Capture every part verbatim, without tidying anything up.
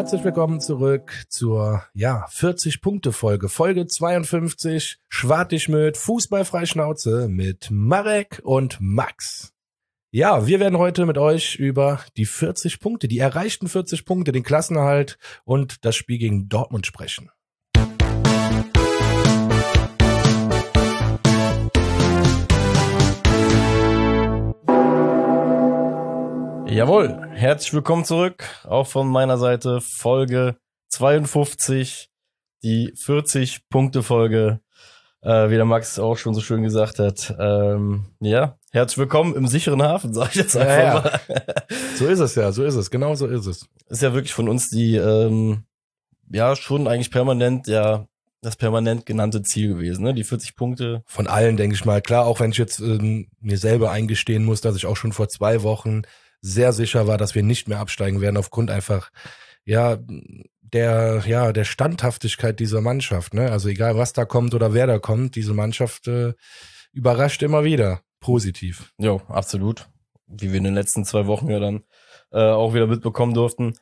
herzlich willkommen zurück zur ja vierzig-Punkte-Folge, Folge zweiundfünfzig, Schwartigmöd, Fußballfrei Schnauze mit Marek und Max. Ja, wir werden heute mit euch über die vierzig Punkte, die erreichten vierzig Punkte, den Klassenerhalt und das Spiel gegen Dortmund sprechen. Jawohl, herzlich willkommen zurück, auch von meiner Seite, Folge zweiundfünfzig, die vierzig-Punkte-Folge, äh, wie der Max auch schon so schön gesagt hat. Ähm, ja, herzlich willkommen im sicheren Hafen, sag ich jetzt einfach ja, ja. mal. So ist es ja, so ist es, genau so ist es. Ist ja wirklich von uns die, ähm, ja, schon eigentlich permanent, ja, das permanent genannte Ziel gewesen, ne? Die vierzig Punkte. Von allen, denke ich mal. Klar, auch wenn ich jetzt ähm, mir selber eingestehen muss, dass ich auch schon vor zwei Wochen sehr sicher war, dass wir nicht mehr absteigen werden, aufgrund einfach, ja, der, ja, der Standhaftigkeit dieser Mannschaft, ne? Also egal, was da kommt oder wer da kommt, diese Mannschaft äh, überrascht immer wieder. Positiv. Ja, absolut. Wie wir in den letzten zwei Wochen ja dann äh, auch wieder mitbekommen durften.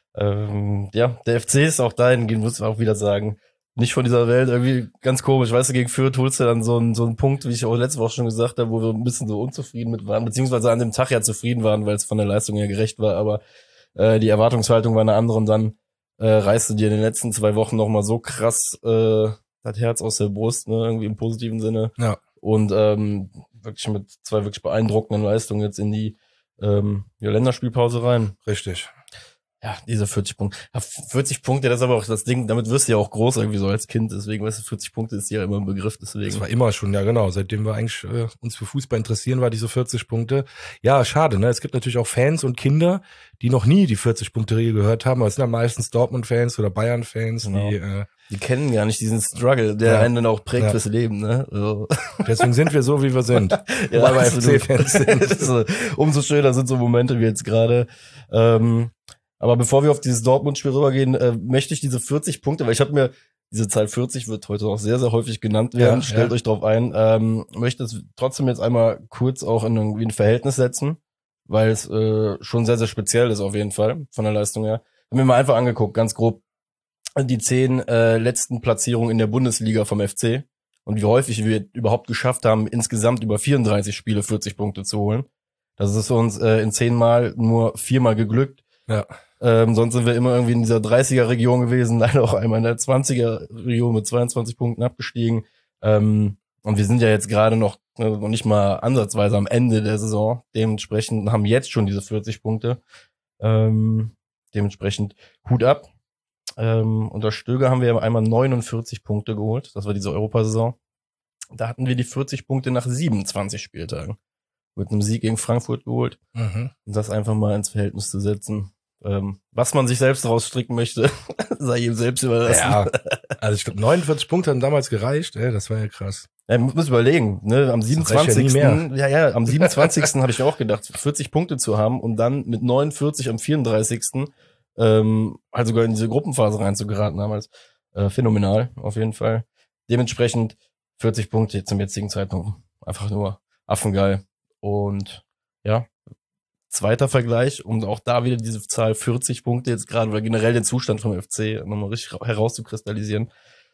Ähm, ja, der F C ist auch dahingehend, muss man auch wieder sagen, nicht von dieser Welt, irgendwie ganz komisch. Weißt du, gegen Fürth holst du dann so einen, so einen Punkt, wie ich auch letzte Woche schon gesagt habe, wo wir ein bisschen so unzufrieden mit waren, beziehungsweise an dem Tag ja zufrieden waren, weil es von der Leistung her gerecht war, aber äh, die Erwartungshaltung war eine andere und dann äh, reißt du dir in den letzten zwei Wochen nochmal so krass äh, das Herz aus der Brust, ne, irgendwie im positiven Sinne. Ja. Und ähm, wirklich mit zwei wirklich beeindruckenden Leistungen jetzt in die ähm, ja, Länderspielpause rein. Richtig. Ja, diese vierzig Punkte. Ja, vierzig Punkte, das ist aber auch das Ding, damit wirst du ja auch groß irgendwie so als Kind, deswegen, weißt du, vierzig Punkte ist ja immer ein Begriff, deswegen. Das war immer schon, ja genau, seitdem wir eigentlich äh, uns für Fußball interessieren, war diese vierzig Punkte. Ja, schade, ne? Es gibt natürlich auch Fans und Kinder, die noch nie die vierzig-Punkte-Regel gehört haben, aber es sind ja meistens Dortmund-Fans oder Bayern-Fans, Genau. die äh, Die kennen gar nicht diesen Struggle, der Ja. einen dann auch prägt Ja. fürs Leben, ne? So. deswegen sind wir so, wie wir sind. Ja, Weil wir absolut. F C-Fans sind. so, umso schöner sind so Momente wie jetzt gerade. Ähm, aber bevor wir auf dieses Dortmund-Spiel rübergehen, äh, möchte ich diese vierzig Punkte, weil ich habe mir, diese Zahl vierzig wird heute auch sehr, sehr häufig genannt werden, Ja, stellt ja. euch drauf ein, ähm, möchte es trotzdem jetzt einmal kurz auch in irgendwie ein Verhältnis setzen, weil es äh, schon sehr, sehr speziell ist auf jeden Fall, von der Leistung her. Hab mir mal einfach angeguckt, ganz grob, die zehn äh, letzten Platzierungen in der Bundesliga vom F C und wie häufig wir überhaupt geschafft haben, insgesamt über vierunddreißig Spiele vierzig Punkte zu holen. Das ist uns äh, in zehn Mal nur viermal geglückt. Ja. Ähm, sonst sind wir immer irgendwie in dieser dreißiger-Region gewesen, leider auch einmal in der zwanziger-Region mit zweiundzwanzig Punkten abgestiegen. Ähm, und wir sind ja jetzt gerade noch, äh, noch nicht mal ansatzweise am Ende der Saison. Dementsprechend haben jetzt schon diese vierzig Punkte. Ähm, dementsprechend Hut ab. Ähm, unter Stöger haben wir einmal neunundvierzig Punkte geholt. Das war diese Europasaison. Da hatten wir die vierzig Punkte nach siebenundzwanzig Spieltagen. Mit einem Sieg gegen Frankfurt geholt. Mhm. Und das einfach mal ins Verhältnis zu setzen. Ähm, was man sich selbst daraus stricken möchte, sei ihm selbst überlassen. Ja, also ich glaube neunundvierzig Punkte haben damals gereicht, ey, das war ja krass. Ja, muss muss überlegen, ne, am reicht ja nie siebenundzwanzigsten Ja, ja, am siebenundzwanzigsten habe ich auch gedacht, vierzig Punkte zu haben und dann mit neunundvierzig am vierunddreißigsten ähm, halt sogar in diese Gruppenphase reinzugeraten damals. Äh, phänomenal, auf jeden Fall. Dementsprechend vierzig Punkte zum jetzigen Zeitpunkt. Einfach nur affengeil. Und ja, zweiter Vergleich, um auch da wieder diese Zahl vierzig Punkte jetzt gerade oder generell den Zustand vom F C nochmal richtig herauszukristallisieren.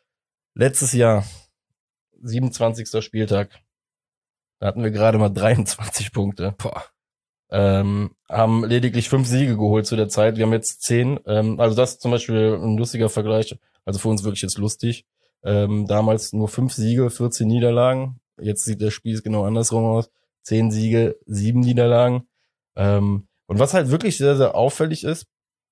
Letztes Jahr, siebenundzwanzigster Spieltag, da hatten wir gerade mal dreiundzwanzig Punkte. Boah. Ähm, haben lediglich fünf Siege geholt zu der Zeit. Wir haben jetzt zehn. Ähm, also das ist zum Beispiel ein lustiger Vergleich. Also für uns wirklich jetzt lustig. Ähm, damals nur fünf Siege, vierzehn Niederlagen. Jetzt sieht der Spiel genau andersrum aus. Zehn Siege, sieben Niederlagen. Ähm, und was halt wirklich sehr, sehr auffällig ist,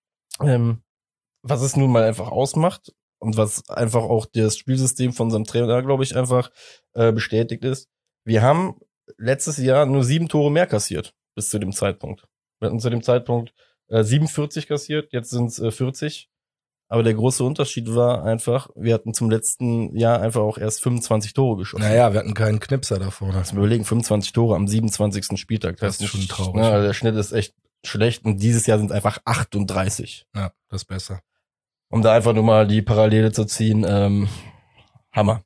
ähm, was es nun mal einfach ausmacht und was einfach auch das Spielsystem von unserem Trainer, glaube ich, einfach äh, bestätigt ist. Wir haben letztes Jahr nur sieben Tore mehr kassiert bis zu dem Zeitpunkt. Wir hatten zu dem Zeitpunkt äh, siebenundvierzig kassiert, jetzt sind es äh, vierzig. Aber der große Unterschied war einfach, wir hatten zum letzten Jahr einfach auch erst fünfundzwanzig Tore geschossen. Naja, wir hatten keinen Knipser davor. Lass mal überlegen, fünfundzwanzig Tore am siebenundzwanzigsten Spieltag. Das ist schon traurig. Ja, der Schnitt ist echt schlecht und dieses Jahr sind es einfach achtunddreißig. Ja, das ist besser. Um da einfach nur mal die Parallele zu ziehen, ähm, Hammer.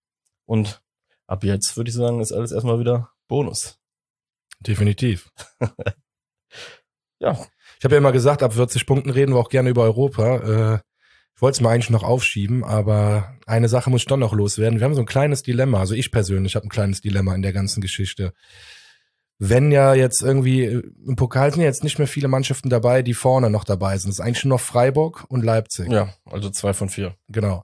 Und ab jetzt würde ich sagen, ist alles erstmal wieder Bonus. Definitiv. Ja. Ich habe ja immer gesagt, ab vierzig Punkten reden wir auch gerne über Europa. Äh, ich wollte es mal eigentlich noch aufschieben, aber eine Sache muss ich doch noch loswerden. Wir haben so ein kleines Dilemma, also ich persönlich habe ein kleines Dilemma in der ganzen Geschichte. Wenn ja jetzt irgendwie, im Pokal sind ja jetzt nicht mehr viele Mannschaften dabei, die vorne noch dabei sind. Es ist eigentlich nur noch Freiburg und Leipzig. Ja, also zwei von vier. Genau.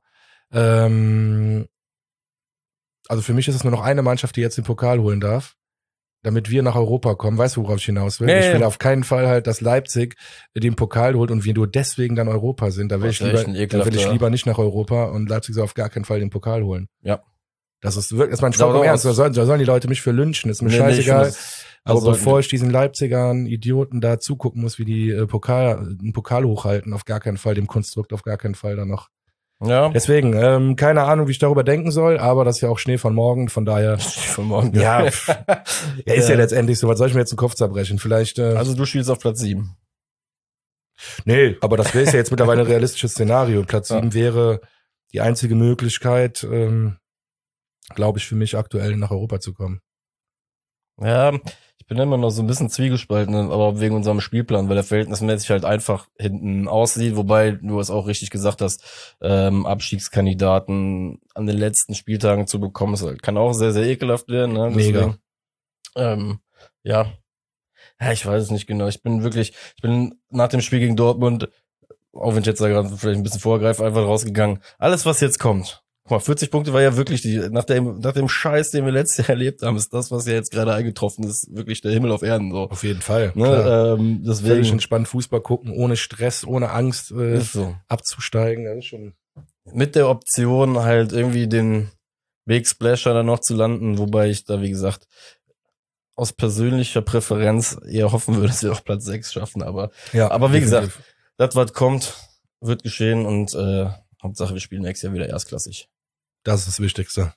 Ähm, also für mich ist es nur noch eine Mannschaft, die jetzt den Pokal holen darf, damit wir nach Europa kommen. Weißt du, worauf ich hinaus will? Nee, ich will nee. auf keinen Fall halt, dass Leipzig den Pokal holt und wir nur deswegen dann Europa sind. Da will, ich Das ist lieber, echt ein da will ekelhafter- ich lieber nicht nach Europa und Leipzig soll auf gar keinen Fall den Pokal holen. Ja. Das ist wirklich, das ist mein Ja, vollkommen aber ernst. Da aus- sollen, da sollen die Leute mich für lynchen, ist mir Nee, nee, ich scheißegal. finde, das- Aber das sollten bevor wir- ich diesen Leipzigern Idioten da zugucken muss, wie die äh, Pokal, einen Pokal hochhalten, auf gar keinen Fall, dem Konstrukt auf gar keinen Fall dann noch. Ja. Deswegen, ähm, keine Ahnung, wie ich darüber denken soll, aber das ist ja auch Schnee von morgen, von daher, Von morgen. ja, pff, ja, ist ja letztendlich so, was soll ich mir jetzt den Kopf zerbrechen? Vielleicht, äh, Also du spielst auf Platz sieben. nee, aber das wäre ja jetzt mittlerweile ein realistisches Szenario. Platz Ja. sieben wäre die einzige Möglichkeit, ähm, glaube ich, für mich aktuell nach Europa zu kommen. Ja, ich bin immer noch so ein bisschen zwiegespalten, aber wegen unserem Spielplan, weil der verhältnismäßig halt einfach hinten aussieht, wobei du es auch richtig gesagt hast, ähm, Abstiegskandidaten an den letzten Spieltagen zu bekommen, das kann auch sehr, sehr ekelhaft werden. Ne? Mega. Ähm, ja. Ja, ich weiß es nicht genau. Ich bin wirklich, ich bin nach dem Spiel gegen Dortmund, auch wenn ich jetzt da gerade vielleicht ein bisschen vorgreife, einfach rausgegangen. Alles, was jetzt kommt. Guck mal, vierzig Punkte war ja wirklich die, nach dem, nach dem Scheiß, den wir letztes Jahr erlebt haben, ist das, was ja jetzt gerade eingetroffen ist, wirklich der Himmel auf Erden, so. Auf jeden Fall. Ne, Klar. ähm, Völlig deswegen entspannt Fußball gucken, ohne Stress, ohne Angst äh, ist so. abzusteigen. Das ist schon. Mit der Option halt irgendwie den Weg Splasher dann noch zu landen, wobei ich da, wie gesagt, aus persönlicher Präferenz eher hoffen würde, dass wir auch Platz sechs schaffen, aber Ja, Aber wie definitiv. gesagt, das, was kommt, wird geschehen und äh, Hauptsache, wir spielen nächstes Jahr wieder erstklassig. Das ist das Wichtigste.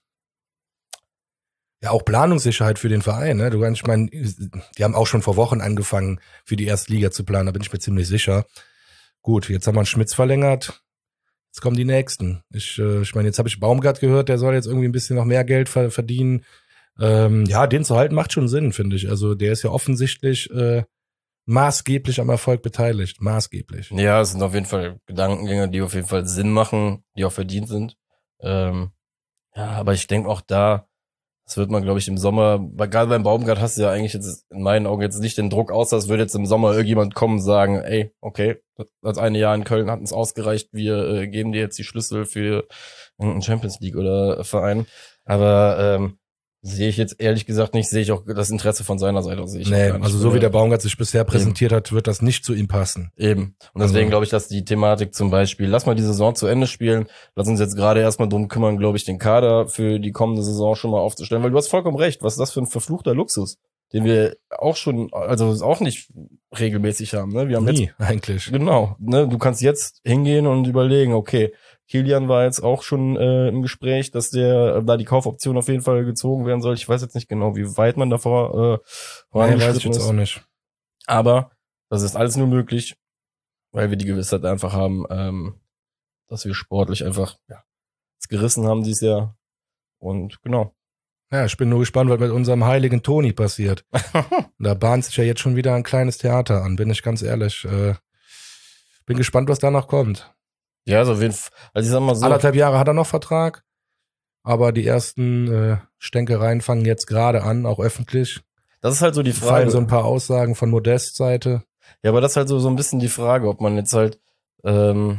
Ja, auch Planungssicherheit für den Verein. Ne? Du kannst, ich meine, die haben auch schon vor Wochen angefangen, für die erste Liga zu planen. Da bin ich mir ziemlich sicher. Gut, jetzt haben wir einen Schmitz verlängert. Jetzt kommen die nächsten. Ich, äh, ich meine, jetzt habe ich Baumgart gehört, der soll jetzt irgendwie ein bisschen noch mehr Geld ver- verdienen. Ähm, ja, den zu halten macht schon Sinn, finde ich. Also der ist ja offensichtlich äh, maßgeblich am Erfolg beteiligt. Maßgeblich. Ja, es sind auf jeden Fall Gedankengänge, die auf jeden Fall Sinn machen, die auch verdient sind. Ähm, ja, aber ich denke auch da, das wird man, glaube ich, im Sommer, weil gerade beim Baumgart hast du ja eigentlich jetzt in meinen Augen jetzt nicht den Druck aus, als würde jetzt im Sommer irgendjemand kommen und sagen, ey, okay, das eine Jahr in Köln hat uns ausgereicht, wir äh, geben dir jetzt die Schlüssel für irgendeinen Champions League oder Verein. Aber ähm, sehe ich jetzt ehrlich gesagt nicht, sehe ich auch das Interesse von seiner Seite. Sehe ich Nee, gar nicht. also so wie der Baumgart sich bisher präsentiert Eben. hat, wird das nicht zu ihm passen. Eben. Und deswegen Also- glaube ich, dass die Thematik zum Beispiel, lass mal die Saison zu Ende spielen, lass uns jetzt gerade erstmal drum kümmern, glaube ich, den Kader für die kommende Saison schon mal aufzustellen, weil du hast vollkommen recht, was ist das für ein verfluchter Luxus, den wir auch schon, also auch nicht regelmäßig haben, ne? Wir haben jetzt, Nie, eigentlich. genau, ne? Du kannst jetzt hingehen und überlegen, okay, Kilian war jetzt auch schon äh, im Gespräch, dass der äh, da die Kaufoption auf jeden Fall gezogen werden soll. Ich weiß jetzt nicht genau, wie weit man davor äh, Nee, weiß ich vorangeschritten jetzt ist. auch nicht. Aber das ist alles nur möglich, weil wir die Gewissheit einfach haben, ähm, dass wir sportlich einfach ja, es gerissen haben dieses Jahr. Und genau. Ja, ich bin nur gespannt, was mit unserem heiligen Toni passiert. Da bahnt sich ja jetzt schon wieder ein kleines Theater an, bin ich ganz ehrlich. Äh, bin gespannt, was danach kommt. Ja, also, auf jeden Fall, also ich sag mal so, Anderthalb Jahre hat er noch Vertrag, aber die ersten äh, Stänkereien fangen jetzt gerade an, auch öffentlich. das ist halt so die Fallen Frage. so ein paar Aussagen von Modest Seite. Ja, aber das ist halt so, so ein bisschen die Frage, ob man jetzt halt, ähm,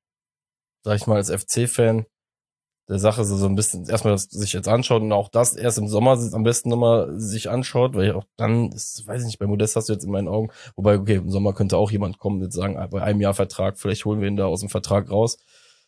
sag ich mal, als F C-Fan der Sache so, so ein bisschen erstmal das sich jetzt anschaut und auch das erst im Sommer am besten nochmal sich anschaut, weil auch dann, ist, weiß ich nicht, bei Modest hast du jetzt in meinen Augen, wobei, okay, im Sommer könnte auch jemand kommen und jetzt sagen, bei einem Jahr Vertrag, vielleicht holen wir ihn da aus dem Vertrag raus.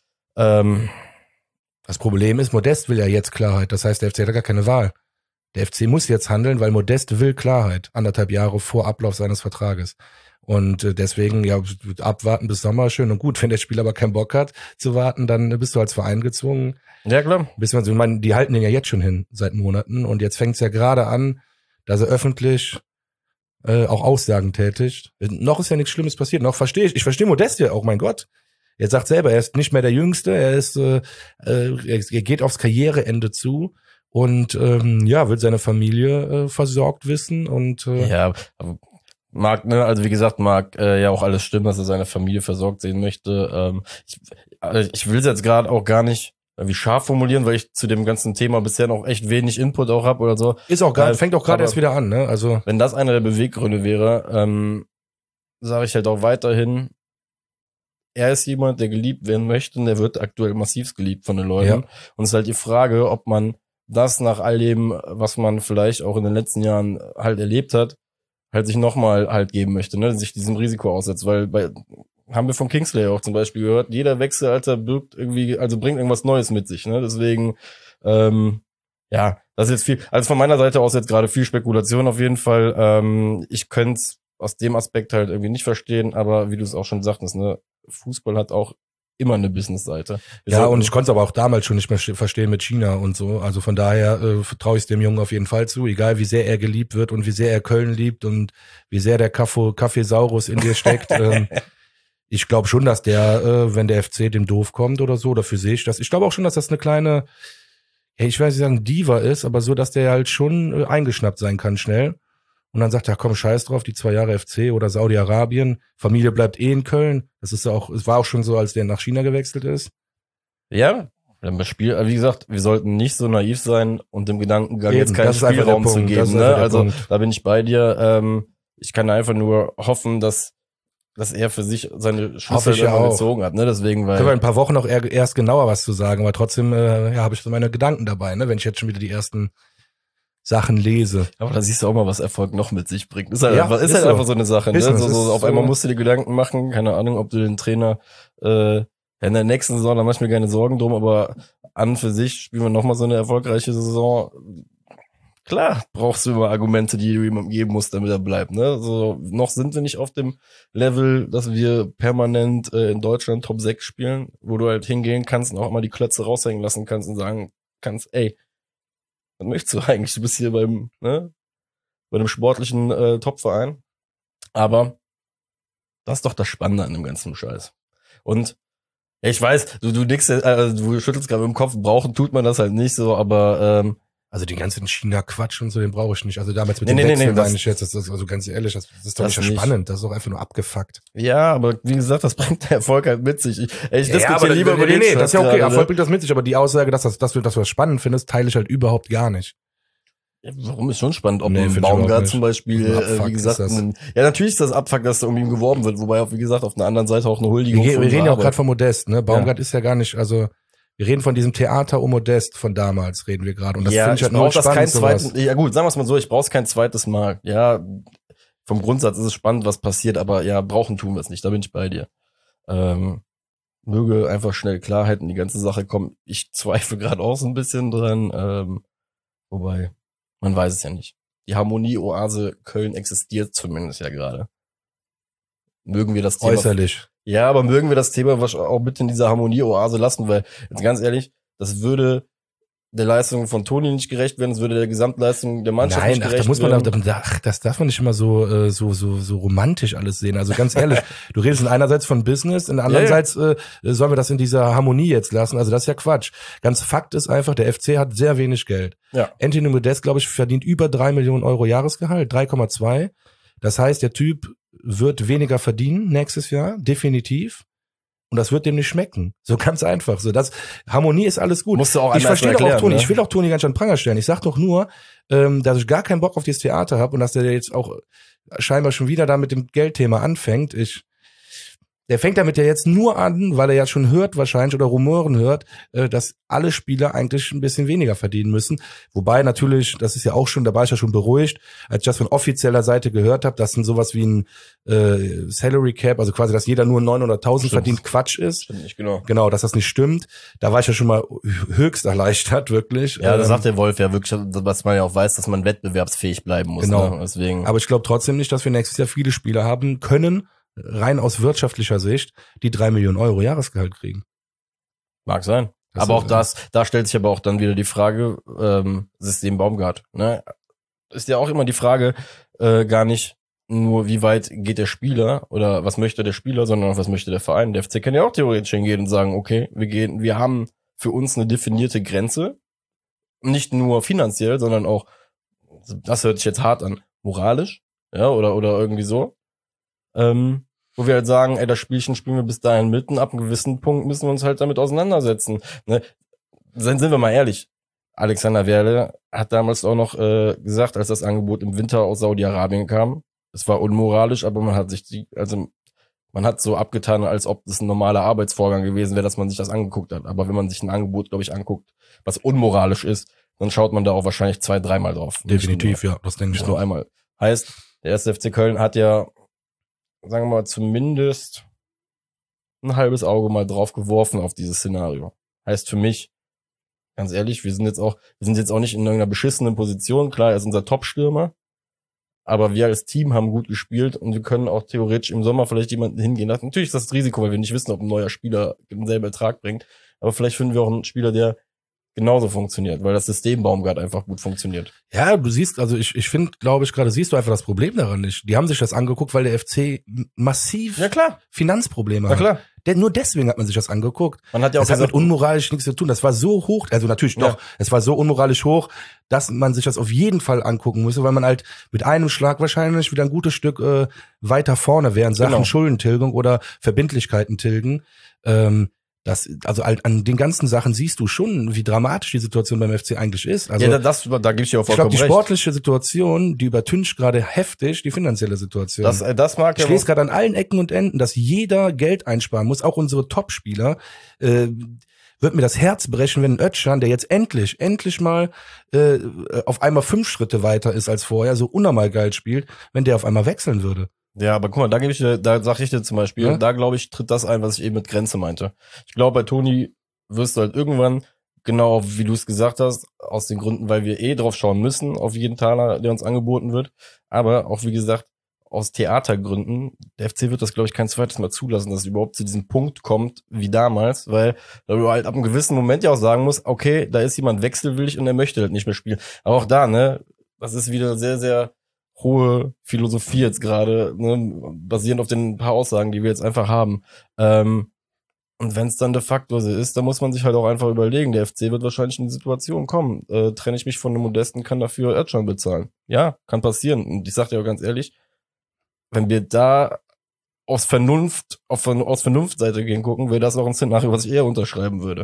Ähm, Das Problem ist, Modest will ja jetzt Klarheit. Das heißt, der F C hat ja gar keine Wahl. Der F C muss jetzt handeln, weil Modest will Klarheit. Anderthalb Jahre vor Ablauf seines Vertrages. Und äh, deswegen, ja, abwarten bis Sommer, schön und gut. Wenn der Spieler aber keinen Bock hat zu warten, dann bist du als Verein gezwungen. ja, klar. Bis man so, ich meine, die halten den ja jetzt schon hin seit Monaten. Und jetzt fängt es ja gerade an, dass er öffentlich äh, auch Aussagen tätigt. Noch ist ja nichts Schlimmes passiert. Noch verstehe ich. Ich verstehe Modest ja auch, mein Gott. Er sagt selber, er ist nicht mehr der Jüngste. Er ist, äh, äh, er geht aufs Karriereende zu. Und ähm, ja, will seine Familie äh, versorgt wissen und äh, Ja, aber Mag, ne, also wie gesagt, mag äh, ja auch alles stimmen, dass er seine Familie versorgt sehen möchte. Ähm, ich also ich will es jetzt gerade auch gar nicht wie scharf formulieren, weil ich zu dem ganzen Thema bisher noch echt wenig Input auch habe oder so. Ist auch gerade, Äh, fängt auch gerade erst wieder an, ne? Also wenn das einer der Beweggründe wäre, ähm, sage ich halt auch weiterhin, er ist jemand, der geliebt werden möchte und der wird aktuell massivst geliebt von den Leuten. Ja. Und es ist halt die Frage, ob man das nach all dem, was man vielleicht auch in den letzten Jahren halt erlebt hat, halt sich nochmal halt geben möchte, ne, sich diesem Risiko aussetzt, weil bei, haben wir von Kingsley auch zum Beispiel gehört, jeder Wechsel, Alter, birgt irgendwie, also bringt irgendwas Neues mit sich, ne, deswegen, ähm, ja, das ist jetzt viel, also von meiner Seite aus jetzt gerade viel Spekulation auf jeden Fall, ähm, ich könnte es aus dem Aspekt halt irgendwie nicht verstehen, aber wie du es auch schon sagtest, ne, Fußball hat auch immer eine Business-Seite. Wir ja, sollten- und ich konnte es aber auch damals schon nicht mehr verstehen mit China und so. Also von daher äh, vertraue ich es dem Jungen auf jeden Fall zu, egal wie sehr er geliebt wird und wie sehr er Köln liebt und wie sehr der Kaffo, Kaffeesaurus in dir steckt. ähm, ich glaube schon, dass der, äh, wenn der F C dem doof kommt oder so, oder für sich, das, ich glaube auch schon, dass das eine kleine, ja, ich weiß nicht sagen Diva ist, aber so, dass der halt schon äh, eingeschnappt sein kann schnell. Und dann sagt er, komm, scheiß drauf, die zwei Jahre F C oder Saudi-Arabien, Familie bleibt eh in Köln. Das ist ja auch, es war auch schon so, als der nach China gewechselt ist. Ja, wenn wir Spiel, wie gesagt, wir sollten nicht so naiv sein und dem Gedankengang Eben, jetzt keinen das ist einfach der Spielraum zu Punkt, das geben. ist einfach Ne? der Also Punkt. da bin ich bei dir. Ähm, ich kann einfach nur hoffen, dass dass er für sich seine Hoffe Schlüsse ich ja irgendwann auch. gezogen hat. Ne? Deswegen, Können wir in weil ein paar Wochen noch eher, erst genauer was zu sagen, aber trotzdem äh, ja, habe ich so meine Gedanken dabei, ne, wenn ich jetzt schon wieder die ersten Sachen lese. aber da siehst du auch mal, was Erfolg noch mit sich bringt. Ist halt, Ja, einfach, ist ist halt so. einfach so eine Sache. Ne? Business So, so, ist auf so- einmal musst du dir Gedanken machen. Keine Ahnung, ob du den Trainer äh, in der nächsten Saison, da mach ich mir keine Sorgen drum, aber an für sich spielen wir nochmal so eine erfolgreiche Saison. Klar, brauchst du immer Argumente, die du ihm geben musst, damit er bleibt. Ne? So, noch sind wir nicht auf dem Level, dass wir permanent äh, in Deutschland Top sechs spielen, wo du halt hingehen kannst und auch mal die Klötze raushängen lassen kannst und sagen kannst, ey, was möchtest du eigentlich? Du bist hier beim, ne, bei einem sportlichen äh, Topverein. Aber das ist doch das Spannende an dem ganzen Scheiß. Und ja, ich weiß, du, du nix, äh, du schüttelst gerade im Kopf, brauchen tut man das halt nicht so, aber ähm, Also den ganzen China-Quatsch und so, den brauche ich nicht. Also damals mit Nee, dem nee, nee, Wechsel nee, das- meine ich jetzt, das ist also ganz ehrlich, das, das ist doch Das nicht nicht. spannend, das ist doch einfach nur abgefuckt. ja, aber wie gesagt, das bringt der Erfolg halt mit sich. Ich, ey, ich Ja, diskutiere aber lieber nee, über nee, den nee, das ist ja Scheiß okay, gerade, Erfolg ne? bringt das mit sich, aber die Aussage, dass, das, dass, du, dass du das spannend findest, teile ich halt überhaupt gar nicht. Ja, warum ist schon spannend, ob Nee, ein find ich überhaupt Baumgart nicht. zum Beispiel, Ein äh, Abfuck wie gesagt, ist das. ein, ja, natürlich ist das Abfuck, dass da um ihn geworben wird, wobei auch, wie gesagt, auf einer anderen Seite auch eine Wir, Huldigung wir für reden unsere ja auch Arbeit. gerade von Modest, ne? Baumgart ist ja gar nicht, also wir reden von diesem Theater um Modest von damals, reden wir gerade. Und das ja, finde ich halt brauch null das kein spannend, sowas. zweiten, ja gut, sagen wir es mal so, ich brauch's kein zweites Mal. Ja, vom Grundsatz ist es spannend, was passiert, aber ja, brauchen tun wir es nicht, da bin ich bei dir. Ähm, möge einfach schnell Klarheit in die ganze Sache kommen. Ich zweifle gerade auch so ein bisschen dran, ähm, wobei, man weiß es ja nicht. Die Harmonie-Oase Köln existiert zumindest ja gerade. Mögen wir das Thema... Äußerlich. Ja, aber mögen wir das Thema auch bitte in dieser Harmonie-Oase lassen, weil, jetzt ganz ehrlich, das würde der Leistung von Toni nicht gerecht werden, es würde der Gesamtleistung der Mannschaft Nein, nicht ach, gerecht da muss man, werden. da, ach, das darf man nicht immer so, äh, so, so, so romantisch alles sehen. Also ganz ehrlich, du redest einerseits von Business, und andererseits äh, sollen wir das in dieser Harmonie jetzt lassen. Also das ist ja Quatsch. Ganz Fakt ist einfach, der F C hat sehr wenig Geld. Ja. Anthony Modest, glaube ich, verdient über drei Millionen Euro Jahresgehalt, drei Komma zwei. Das heißt, der Typ wird weniger verdienen nächstes Jahr, definitiv. Und das wird dem nicht schmecken. So ganz einfach. So, das Harmonie ist alles gut. Musst du auch Ich anders verstehe doch auch erklären, Toni. ne? Ich will auch Toni ganz an den Pranger stellen. Ich sag doch nur, ähm, dass ich gar keinen Bock auf dieses Theater habe und dass der jetzt auch scheinbar schon wieder da mit dem Geldthema anfängt. Ich, der fängt damit ja jetzt nur an, weil er ja schon hört wahrscheinlich oder Rumoren hört, äh, dass alle Spieler eigentlich ein bisschen weniger verdienen müssen. Wobei natürlich, das ist ja auch schon, da war ich ja schon beruhigt, als ich das von offizieller Seite gehört habe, dass ein sowas wie ein äh, Salary Cap, also quasi, dass jeder nur neunhunderttausend Stimmt. verdient, Quatsch ist. Stimmt nicht, genau. Genau, dass das nicht stimmt. Da war ich ja schon mal höchst erleichtert, wirklich. Ja, das Ähm, sagt der Wolf ja wirklich, was man ja auch weiß, dass man wettbewerbsfähig bleiben muss. Genau. Ne? Deswegen. Aber ich glaube trotzdem nicht, dass wir nächstes Jahr viele Spieler haben können, rein aus wirtschaftlicher Sicht, die drei Millionen Euro Jahresgehalt kriegen. Mag sein. Das aber ist, auch das, da stellt sich aber auch dann wieder die Frage, ähm, System Baumgart, ne? Ist ja auch immer die Frage, äh, gar nicht nur, wie weit geht der Spieler oder was möchte der Spieler, sondern auch was möchte der Verein. Der F C kann ja auch theoretisch hingehen und sagen, okay, wir gehen, wir haben für uns eine definierte Grenze. Nicht nur finanziell, sondern auch, das hört sich jetzt hart an, moralisch. ja, oder, oder irgendwie so. Ähm, wo wir halt sagen, ey, das Spielchen spielen wir bis dahin mit und ab einem gewissen Punkt müssen wir uns halt damit auseinandersetzen. Ne? Sind, sind wir mal ehrlich, Alexander Werle hat damals auch noch äh, gesagt, als das Angebot im Winter aus Saudi-Arabien kam, es war unmoralisch, aber man hat sich die, also man hat so abgetan, als ob das ein normaler Arbeitsvorgang gewesen wäre, dass man sich das angeguckt hat. Aber wenn man sich ein Angebot, glaube ich, anguckt, was unmoralisch ist, dann schaut man da auch wahrscheinlich zwei, dreimal drauf. Definitiv, nur, ja, das denke ich nicht nur auch. einmal. Heißt, der erste F C Köln hat ja, sagen wir mal, zumindest ein halbes Auge mal drauf geworfen auf dieses Szenario. Heißt für mich, ganz ehrlich, wir sind jetzt auch, wir sind jetzt auch nicht in irgendeiner beschissenen Position. Klar, er ist unser Top-Stürmer. Aber wir als Team haben gut gespielt und wir können auch theoretisch im Sommer vielleicht jemanden hingehen lassen. Natürlich ist das das Risiko, weil wir nicht wissen, ob ein neuer Spieler denselben Ertrag bringt. Aber vielleicht finden wir auch einen Spieler, der genauso funktioniert, weil das System Baumgart einfach gut funktioniert. Ja, du siehst, also ich, ich finde, glaube ich, gerade siehst du einfach das Problem daran nicht. Die haben sich das angeguckt, weil der F C massiv Ja, klar. Finanzprobleme Na hat. klar. Denn nur deswegen hat man sich das angeguckt. Man hat ja auch Das hat gesagt, mit unmoralisch nichts zu tun. Das war so hoch, also natürlich doch, Ja. es war so unmoralisch hoch, dass man sich das auf jeden Fall angucken musste, weil man halt mit einem Schlag wahrscheinlich wieder ein gutes Stück äh, weiter vorne wäre in Sachen Genau. Schuldentilgung oder Verbindlichkeiten tilgen. Ähm, das, also halt an den ganzen Sachen siehst du schon, wie dramatisch die Situation beim F C eigentlich ist. Also ja, das, da gebe ich dir auch ich glaube, vollkommen die recht. sportliche Situation, die übertüncht gerade heftig die finanzielle Situation. Das, äh, das mag Ich ja lese gerade an allen Ecken und Enden, dass jeder Geld einsparen muss, auch unsere Topspieler. Äh, wird mir das Herz brechen, wenn ein Özcan, der jetzt endlich, endlich mal äh, auf einmal fünf Schritte weiter ist als vorher, so unnormal geil spielt, wenn der auf einmal wechseln würde. Ja, aber guck mal, da gebe ich dir, da sag ich dir zum Beispiel, Ja? da glaube ich, tritt das ein, was ich eben mit Grenze meinte. Ich glaube, bei Toni wirst du halt irgendwann, genau wie du es gesagt hast, aus den Gründen, weil wir eh drauf schauen müssen, auf jeden Taler, der uns angeboten wird, aber auch, wie gesagt, aus Theatergründen, der F C wird das, glaube ich, kein zweites Mal zulassen, dass es überhaupt zu diesem Punkt kommt, wie damals, weil du halt ab einem gewissen Moment ja auch sagen musst, okay, da ist jemand wechselwillig und er möchte halt nicht mehr spielen. Aber auch da, ne, das ist wieder sehr, sehr hohe Philosophie jetzt gerade, ne, basierend auf den paar Aussagen, die wir jetzt einfach haben. Ähm, und wenn es dann de facto so ist, dann muss man sich halt auch einfach überlegen, der F C wird wahrscheinlich in die Situation kommen, äh, trenne ich mich von einem Modesten, kann dafür Özcan bezahlen. Ja, kann passieren. Und ich sag dir auch ganz ehrlich, wenn wir da aus Vernunft, auf, aus Vernunftseite gehen gucken, wäre das auch ein Szenario, was ich eher unterschreiben würde.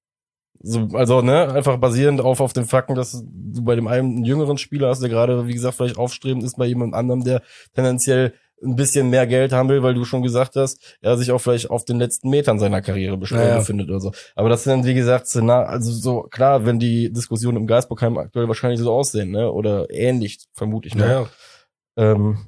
So, also, ne, einfach basierend auf, auf den Fakten, dass du bei dem einen einen jüngeren Spieler hast, der gerade, wie gesagt, vielleicht aufstrebend ist, bei jemand anderem, der tendenziell ein bisschen mehr Geld haben will, weil du schon gesagt hast, er sich auch vielleicht auf den letzten Metern seiner Karriere besch- Naja. befindet oder so. Aber das sind, wie gesagt, Szenar- also so, klar, wenn die Diskussionen im Geisbockheim aktuell wahrscheinlich so aussehen, ne, oder ähnlich, vermute ich, ne. Naja. Ähm,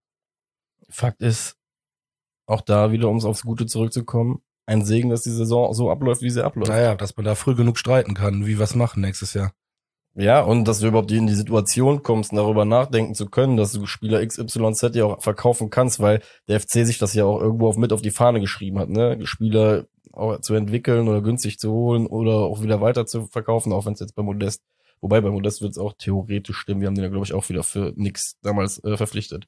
Fakt ist, auch da wieder, um es aufs Gute zurückzukommen, ein Segen, dass die Saison so abläuft, wie sie abläuft. Naja, dass man da früh genug streiten kann, wie wir es machen nächstes Jahr. Ja, und dass du überhaupt in die Situation kommst, darüber nachdenken zu können, dass du Spieler X Y Z ja auch verkaufen kannst, weil der F C sich das ja auch irgendwo auf, mit auf die Fahne geschrieben hat, ne? Spieler auch zu entwickeln oder günstig zu holen oder auch wieder weiter zu verkaufen, auch wenn es jetzt bei Modest, wobei bei Modest wird es auch theoretisch stimmen, wir haben den ja, glaube ich, auch wieder für nix damals äh, verpflichtet.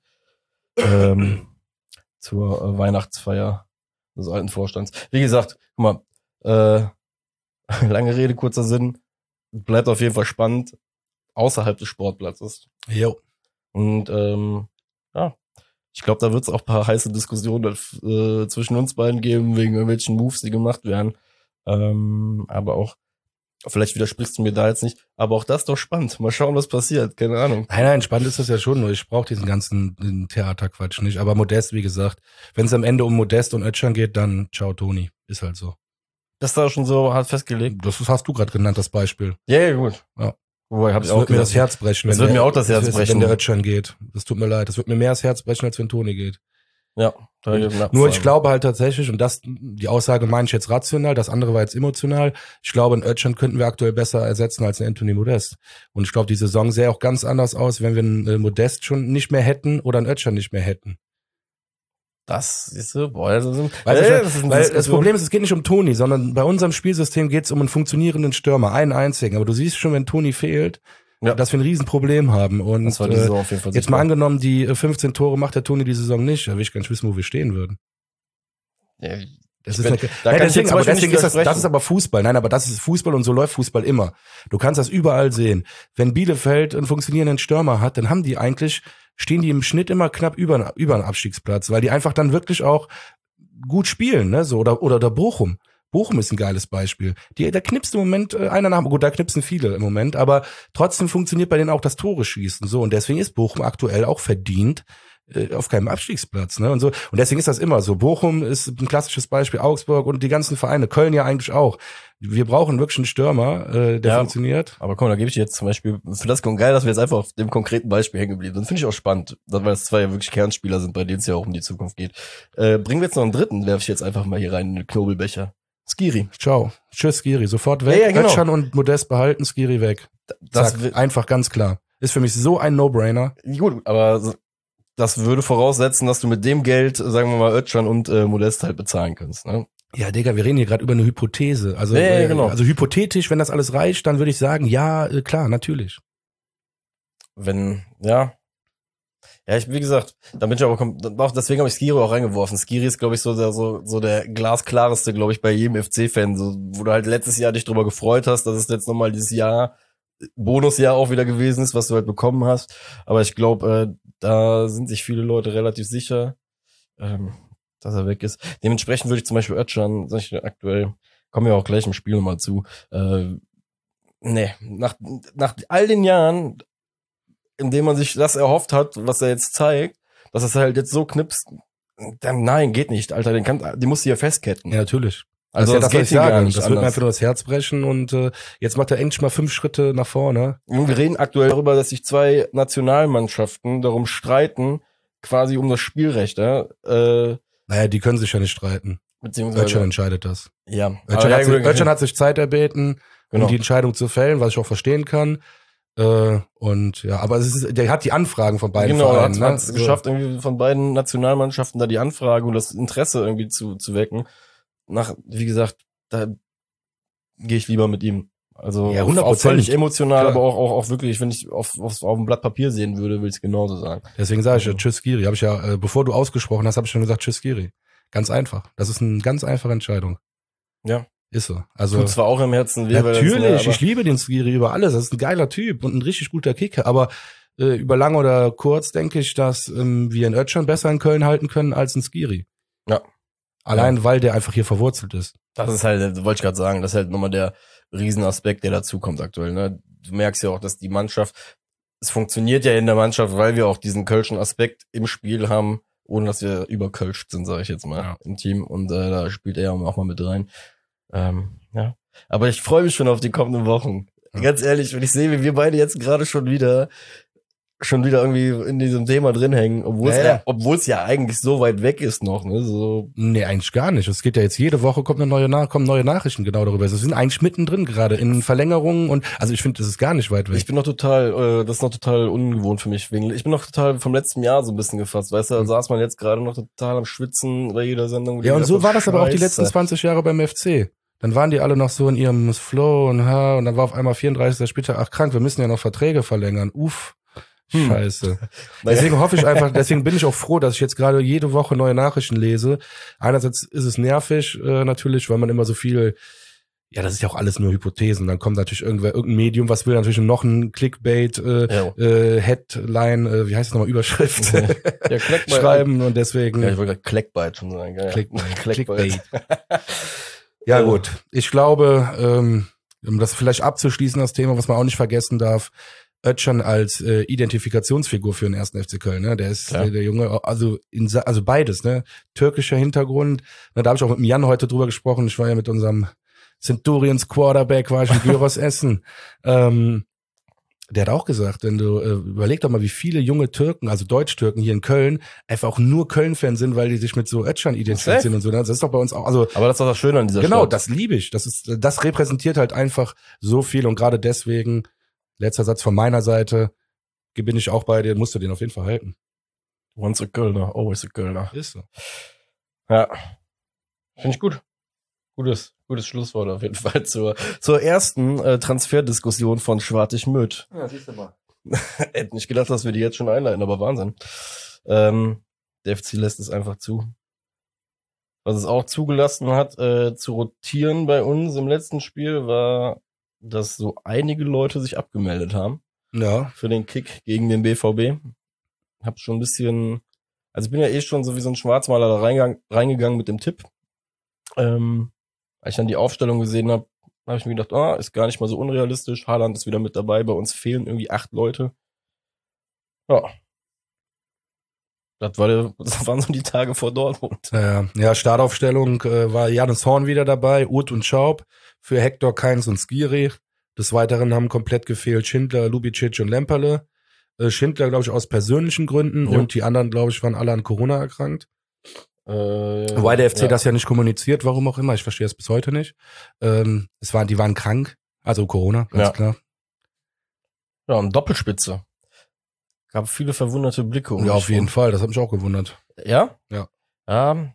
ähm, zur äh, Weihnachtsfeier des alten Vorstands. Wie gesagt, guck mal, äh, lange Rede, kurzer Sinn, bleibt auf jeden Fall spannend außerhalb des Sportplatzes. Jo. Und ähm, ja, ich glaube, da wird es auch ein paar heiße Diskussionen äh, zwischen uns beiden geben, wegen irgendwelchen Moves, die gemacht werden. Ähm, aber auch, vielleicht widersprichst du mir da jetzt nicht, aber auch das ist doch spannend. Mal schauen, was passiert. Keine Ahnung. Nein, nein, spannend ist das ja schon, nur ich brauche diesen ganzen den Theaterquatsch nicht. Aber Modest, wie gesagt, wenn es am Ende um Modest und Özcan geht, dann ciao Toni. Ist halt so. Das ist da schon so hart festgelegt. Das hast du gerade genannt, das Beispiel. Ja, ja, gut. Ja. Wobei, hab Das ich auch wird mir gedacht, das Herz brechen. Das wenn wird der- mir auch das Herz brechen. Wenn der Özcan geht. Das tut mir leid. Das wird mir mehr das Herz brechen, als wenn Toni geht. Ja. Da ja, Nur ich glaube halt tatsächlich, und das, die Aussage meine ich jetzt rational, das andere war jetzt emotional. Ich glaube, einen Özcan könnten wir aktuell besser ersetzen als einen Anthony Modest. Und ich glaube, die Saison sähe auch ganz anders aus, wenn wir einen äh, Modest schon nicht mehr hätten oder einen Özcan nicht mehr hätten. Das ist so, boah, das ist, ein, Weißt ey, du, das ist eine weil das Diskussion. Problem ist, es geht nicht um Toni, sondern bei unserem Spielsystem geht es um einen funktionierenden Stürmer, einen einzigen. Aber du siehst schon, wenn Toni fehlt, Ja. dass wir ein Riesenproblem haben. Und Das war die äh, Saison auf jeden Fall jetzt sichtbar. mal angenommen, die äh, fünfzehn Tore macht der Toni die Saison nicht. Da will ich gar nicht wissen, wo wir stehen würden. Ja, Das ist Wenn- eine, da ja, kann ich deswegen, jetzt zum aber Beispiel deswegen nicht ist das, das widersprechen. ist aber Fußball. Nein, aber das ist Fußball und so läuft Fußball immer. Du kannst das überall sehen. Wenn Bielefeld einen funktionierenden Stürmer hat, dann haben die eigentlich, stehen die im Schnitt immer knapp über, über einen Abstiegsplatz, weil die einfach dann wirklich auch gut spielen, ne, so, oder, oder, oder Bochum. Bochum ist ein geiles Beispiel. Die, da knipst im Moment äh, einer nach, gut, da knipsen viele im Moment, aber trotzdem funktioniert bei denen auch das Tore schießen, so, und deswegen ist Bochum aktuell auch verdient äh, auf keinem Abstiegsplatz, ne, und so, und deswegen ist das immer so. Bochum ist ein klassisches Beispiel, Augsburg und die ganzen Vereine, Köln ja eigentlich auch. Wir brauchen wirklich einen Stürmer, äh, der Ja. funktioniert. Aber komm, da gebe ich dir jetzt zum Beispiel, für das geil, dass wir jetzt einfach auf dem konkreten Beispiel hängen geblieben sind. Finde ich auch spannend, weil es zwei ja wirklich Kernspieler sind, bei denen es ja auch um die Zukunft geht. Äh, bringen wir jetzt noch einen dritten, werfe ich jetzt einfach mal hier rein in den Knobelbecher. Skiri. Ciao. Tschüss, Skiri. Sofort weg. Ja, ja, genau. Özcan und Modest behalten, Skiri weg. Das Zack. wi- Einfach ganz klar. Ist für mich so ein No-Brainer. Gut, aber so- das würde voraussetzen, dass du mit dem Geld, sagen wir mal, Özcan und äh, Modest halt bezahlen kannst. Ne? Ja, Digga, wir reden hier gerade über eine Hypothese. Also, Ja, ja, äh, genau. also hypothetisch, wenn das alles reicht, dann würde ich sagen, ja, äh, klar, natürlich. Wenn, ja. Ja, ich, wie gesagt, da bin ich aber, kom- auch deswegen habe ich Skiri auch reingeworfen. Skiri ist, glaube ich, so der, so, so der glasklareste, glaube ich, bei jedem F C-Fan, so, wo du halt letztes Jahr dich drüber gefreut hast, dass es jetzt nochmal dieses Jahr, Bonusjahr auch wieder gewesen ist, was du halt bekommen hast. Aber ich glaube, äh, da sind sich viele Leute relativ sicher, ähm, dass er weg ist. Dementsprechend würde ich zum Beispiel Özcan, sag ich aktuell, kommen wir auch gleich im Spiel nochmal zu, äh, nee, nach, nach all den Jahren, indem man sich das erhofft hat, was er jetzt zeigt, dass es halt jetzt so knipst, dann nein, geht nicht, Alter, den kann, den musst du ja festketten. Ja, natürlich. Also das, das, ist ja geht das, hier was ich gar sage. nicht Das wird mir anders. einfach nur das Herz brechen und äh, jetzt macht er endlich mal fünf Schritte nach vorne. Und wir reden aktuell darüber, dass sich zwei Nationalmannschaften darum streiten, quasi um das Spielrecht, ja, äh, Naja, die können sich ja nicht streiten. beziehungsweise, Özcan entscheidet das. ja. Özcan, Aber ja, hat, sich, gut, Özcan hat sich Zeit erbeten, genau. um die Entscheidung zu fällen, was ich auch verstehen kann. Äh, und ja, aber es ist, der hat die Anfragen von beiden Genau, Vereinen. hat Ne? es geschafft, irgendwie von beiden Nationalmannschaften da die Anfrage und das Interesse irgendwie zu, zu wecken. Nach, wie gesagt, da gehe ich lieber mit ihm. Also Ja, auf- hundert auch Prozent. völlig emotional, Klar. aber auch, auch, auch wirklich, wenn ich auf, auf, auf dem Blatt Papier sehen würde, will ich es genauso sagen. Deswegen sage ich ja, Mhm. tschüss Giri. Habe ich ja, äh, bevor du ausgesprochen hast, habe ich schon gesagt, tschüss Giri. Ganz einfach. Das ist eine ganz einfache Entscheidung. Ja. Ist so. Also Tut zwar auch im Herzen weh, weil das, natürlich, ne, aber- ich liebe den Skiri über alles. Das ist ein geiler Typ und ein richtig guter Kicker. Aber äh, über lang oder kurz denke ich, dass ähm, wir einen Özcan besser in Köln halten können als ein Skiri. Ja. Allein, weil der einfach hier verwurzelt ist. Das ist halt, wollte ich gerade sagen, das ist halt nochmal der Riesenaspekt, der dazukommt aktuell. Ne? Du merkst ja auch, dass die Mannschaft, es funktioniert ja in der Mannschaft, weil wir auch diesen kölschen Aspekt im Spiel haben, ohne dass wir überkölscht sind, sage ich jetzt mal, Ja. im Team. Und äh, da spielt er auch mal mit rein. Ähm, ja. Aber ich freue mich schon auf die kommenden Wochen. Ja. Ganz ehrlich, wenn ich sehe, wie wir beide jetzt gerade schon wieder schon wieder irgendwie in diesem Thema drin hängen, obwohl es Ja, ja. ja, obwohl es ja eigentlich so weit weg ist noch, ne? So, Nee, eigentlich gar nicht. Es geht ja jetzt jede Woche kommt eine neue Nach kommen neue Nachrichten genau darüber. Also, wir sind eigentlich mittendrin gerade in Verlängerungen und also ich finde, das ist gar nicht weit weg. ich bin noch total, äh, das ist noch total ungewohnt für mich. Wegen, ich bin noch total vom letzten Jahr so ein bisschen gefasst, weißt du, da Mhm. saß man jetzt gerade noch total am Schwitzen bei jeder Sendung. Ja, und so war das aber auch die Scheiße. letzten zwanzig Jahre beim F C. Dann waren die alle noch so in ihrem Flow und ha, und dann war auf einmal vierunddreißigsten Spieltag, ach krank, wir müssen ja noch Verträge verlängern. Uff. Hm. Scheiße. Naja. Deswegen hoffe ich einfach, deswegen bin ich auch froh, dass ich jetzt gerade jede Woche neue Nachrichten lese. Einerseits ist es nervig äh, natürlich, weil man immer so viel, ja, das ist ja auch alles nur Hypothesen. Dann kommt natürlich irgendwer, irgendein Medium, was will natürlich noch ein Clickbait, äh, Ja. äh, Headline, äh, wie heißt es nochmal, Überschrift Ja, Clickbait. schreiben und deswegen Ja, ich wollte gerade Clickbait schon sagen. Ja, Clickbait. Clickbait. Ja, Äh, gut. Ich glaube, ähm, um das vielleicht abzuschließen, das Thema, was man auch nicht vergessen darf, Özcan als äh, Identifikationsfigur für den ersten F C Köln, ne? Der ist Klar. der, der Junge, also in, Sa- also beides, ne? Türkischer Hintergrund. Ne, da habe ich auch mit dem Jan heute drüber gesprochen. Ich war ja mit unserem Centurions Quarterback, war ich in Gyros essen. Ähm, der hat auch gesagt, wenn du äh, überleg doch mal, wie viele junge Türken, also Deutsch-Türken hier in Köln, einfach auch nur Köln-Fan sind, weil die sich mit so Özcan identifizieren und so. Ne? Das ist doch bei uns auch, also Aber das ist doch das Schöne an dieser genau, Stadt. das liebe ich. Das ist, das repräsentiert halt einfach so viel und gerade deswegen, letzter Satz von meiner Seite, bin ich auch bei dir, musst du den auf jeden Fall halten. Once a Kölner, always a Kölner. Ist so. Ja. Finde ich gut. Gutes, gutes Schlusswort auf jeden Fall zur, zur ersten äh, Transferdiskussion von Schwartig Möd. Ja, siehst du mal. Hätte nicht gedacht, dass wir die jetzt schon einleiten, aber Wahnsinn. Ähm, der F C lässt es einfach zu. Was es auch zugelassen hat, äh, zu rotieren bei uns im letzten Spiel, war, dass so einige Leute sich abgemeldet haben. Ja. Für den Kick gegen den B V B. Hab schon ein bisschen, also ich bin ja eh schon so wie so ein Schwarzmaler da reingegangen, reingegangen mit dem Tipp. Ähm, als ich dann die Aufstellung gesehen habe, habe ich mir gedacht, ah, ist gar nicht mal so unrealistisch. Haaland ist wieder mit dabei. Bei uns fehlen irgendwie acht Leute. Ja. Das, war der, das waren so die Tage vor Dortmund. Ja, ja, Startaufstellung äh, war Janus Horn wieder dabei, Uth und Schaub, für Hector, Kainz und Skiri. Des Weiteren haben komplett gefehlt Schindler, Lubicic und Lemperle. Äh, Schindler, glaube ich, aus persönlichen Gründen Ja. und die anderen, glaube ich, waren alle an Corona erkrankt. Äh, Wobei der F C ja. das ja nicht kommuniziert, warum auch immer, ich verstehe es bis heute nicht. Ähm, es waren, die waren krank, also Corona, ganz Ja. klar. Ja, und Doppelspitze. Gab viele verwunderte Blicke. Um Ja, mich auf jeden rum. Fall, das hat mich auch gewundert. Ja? Ja. Ja,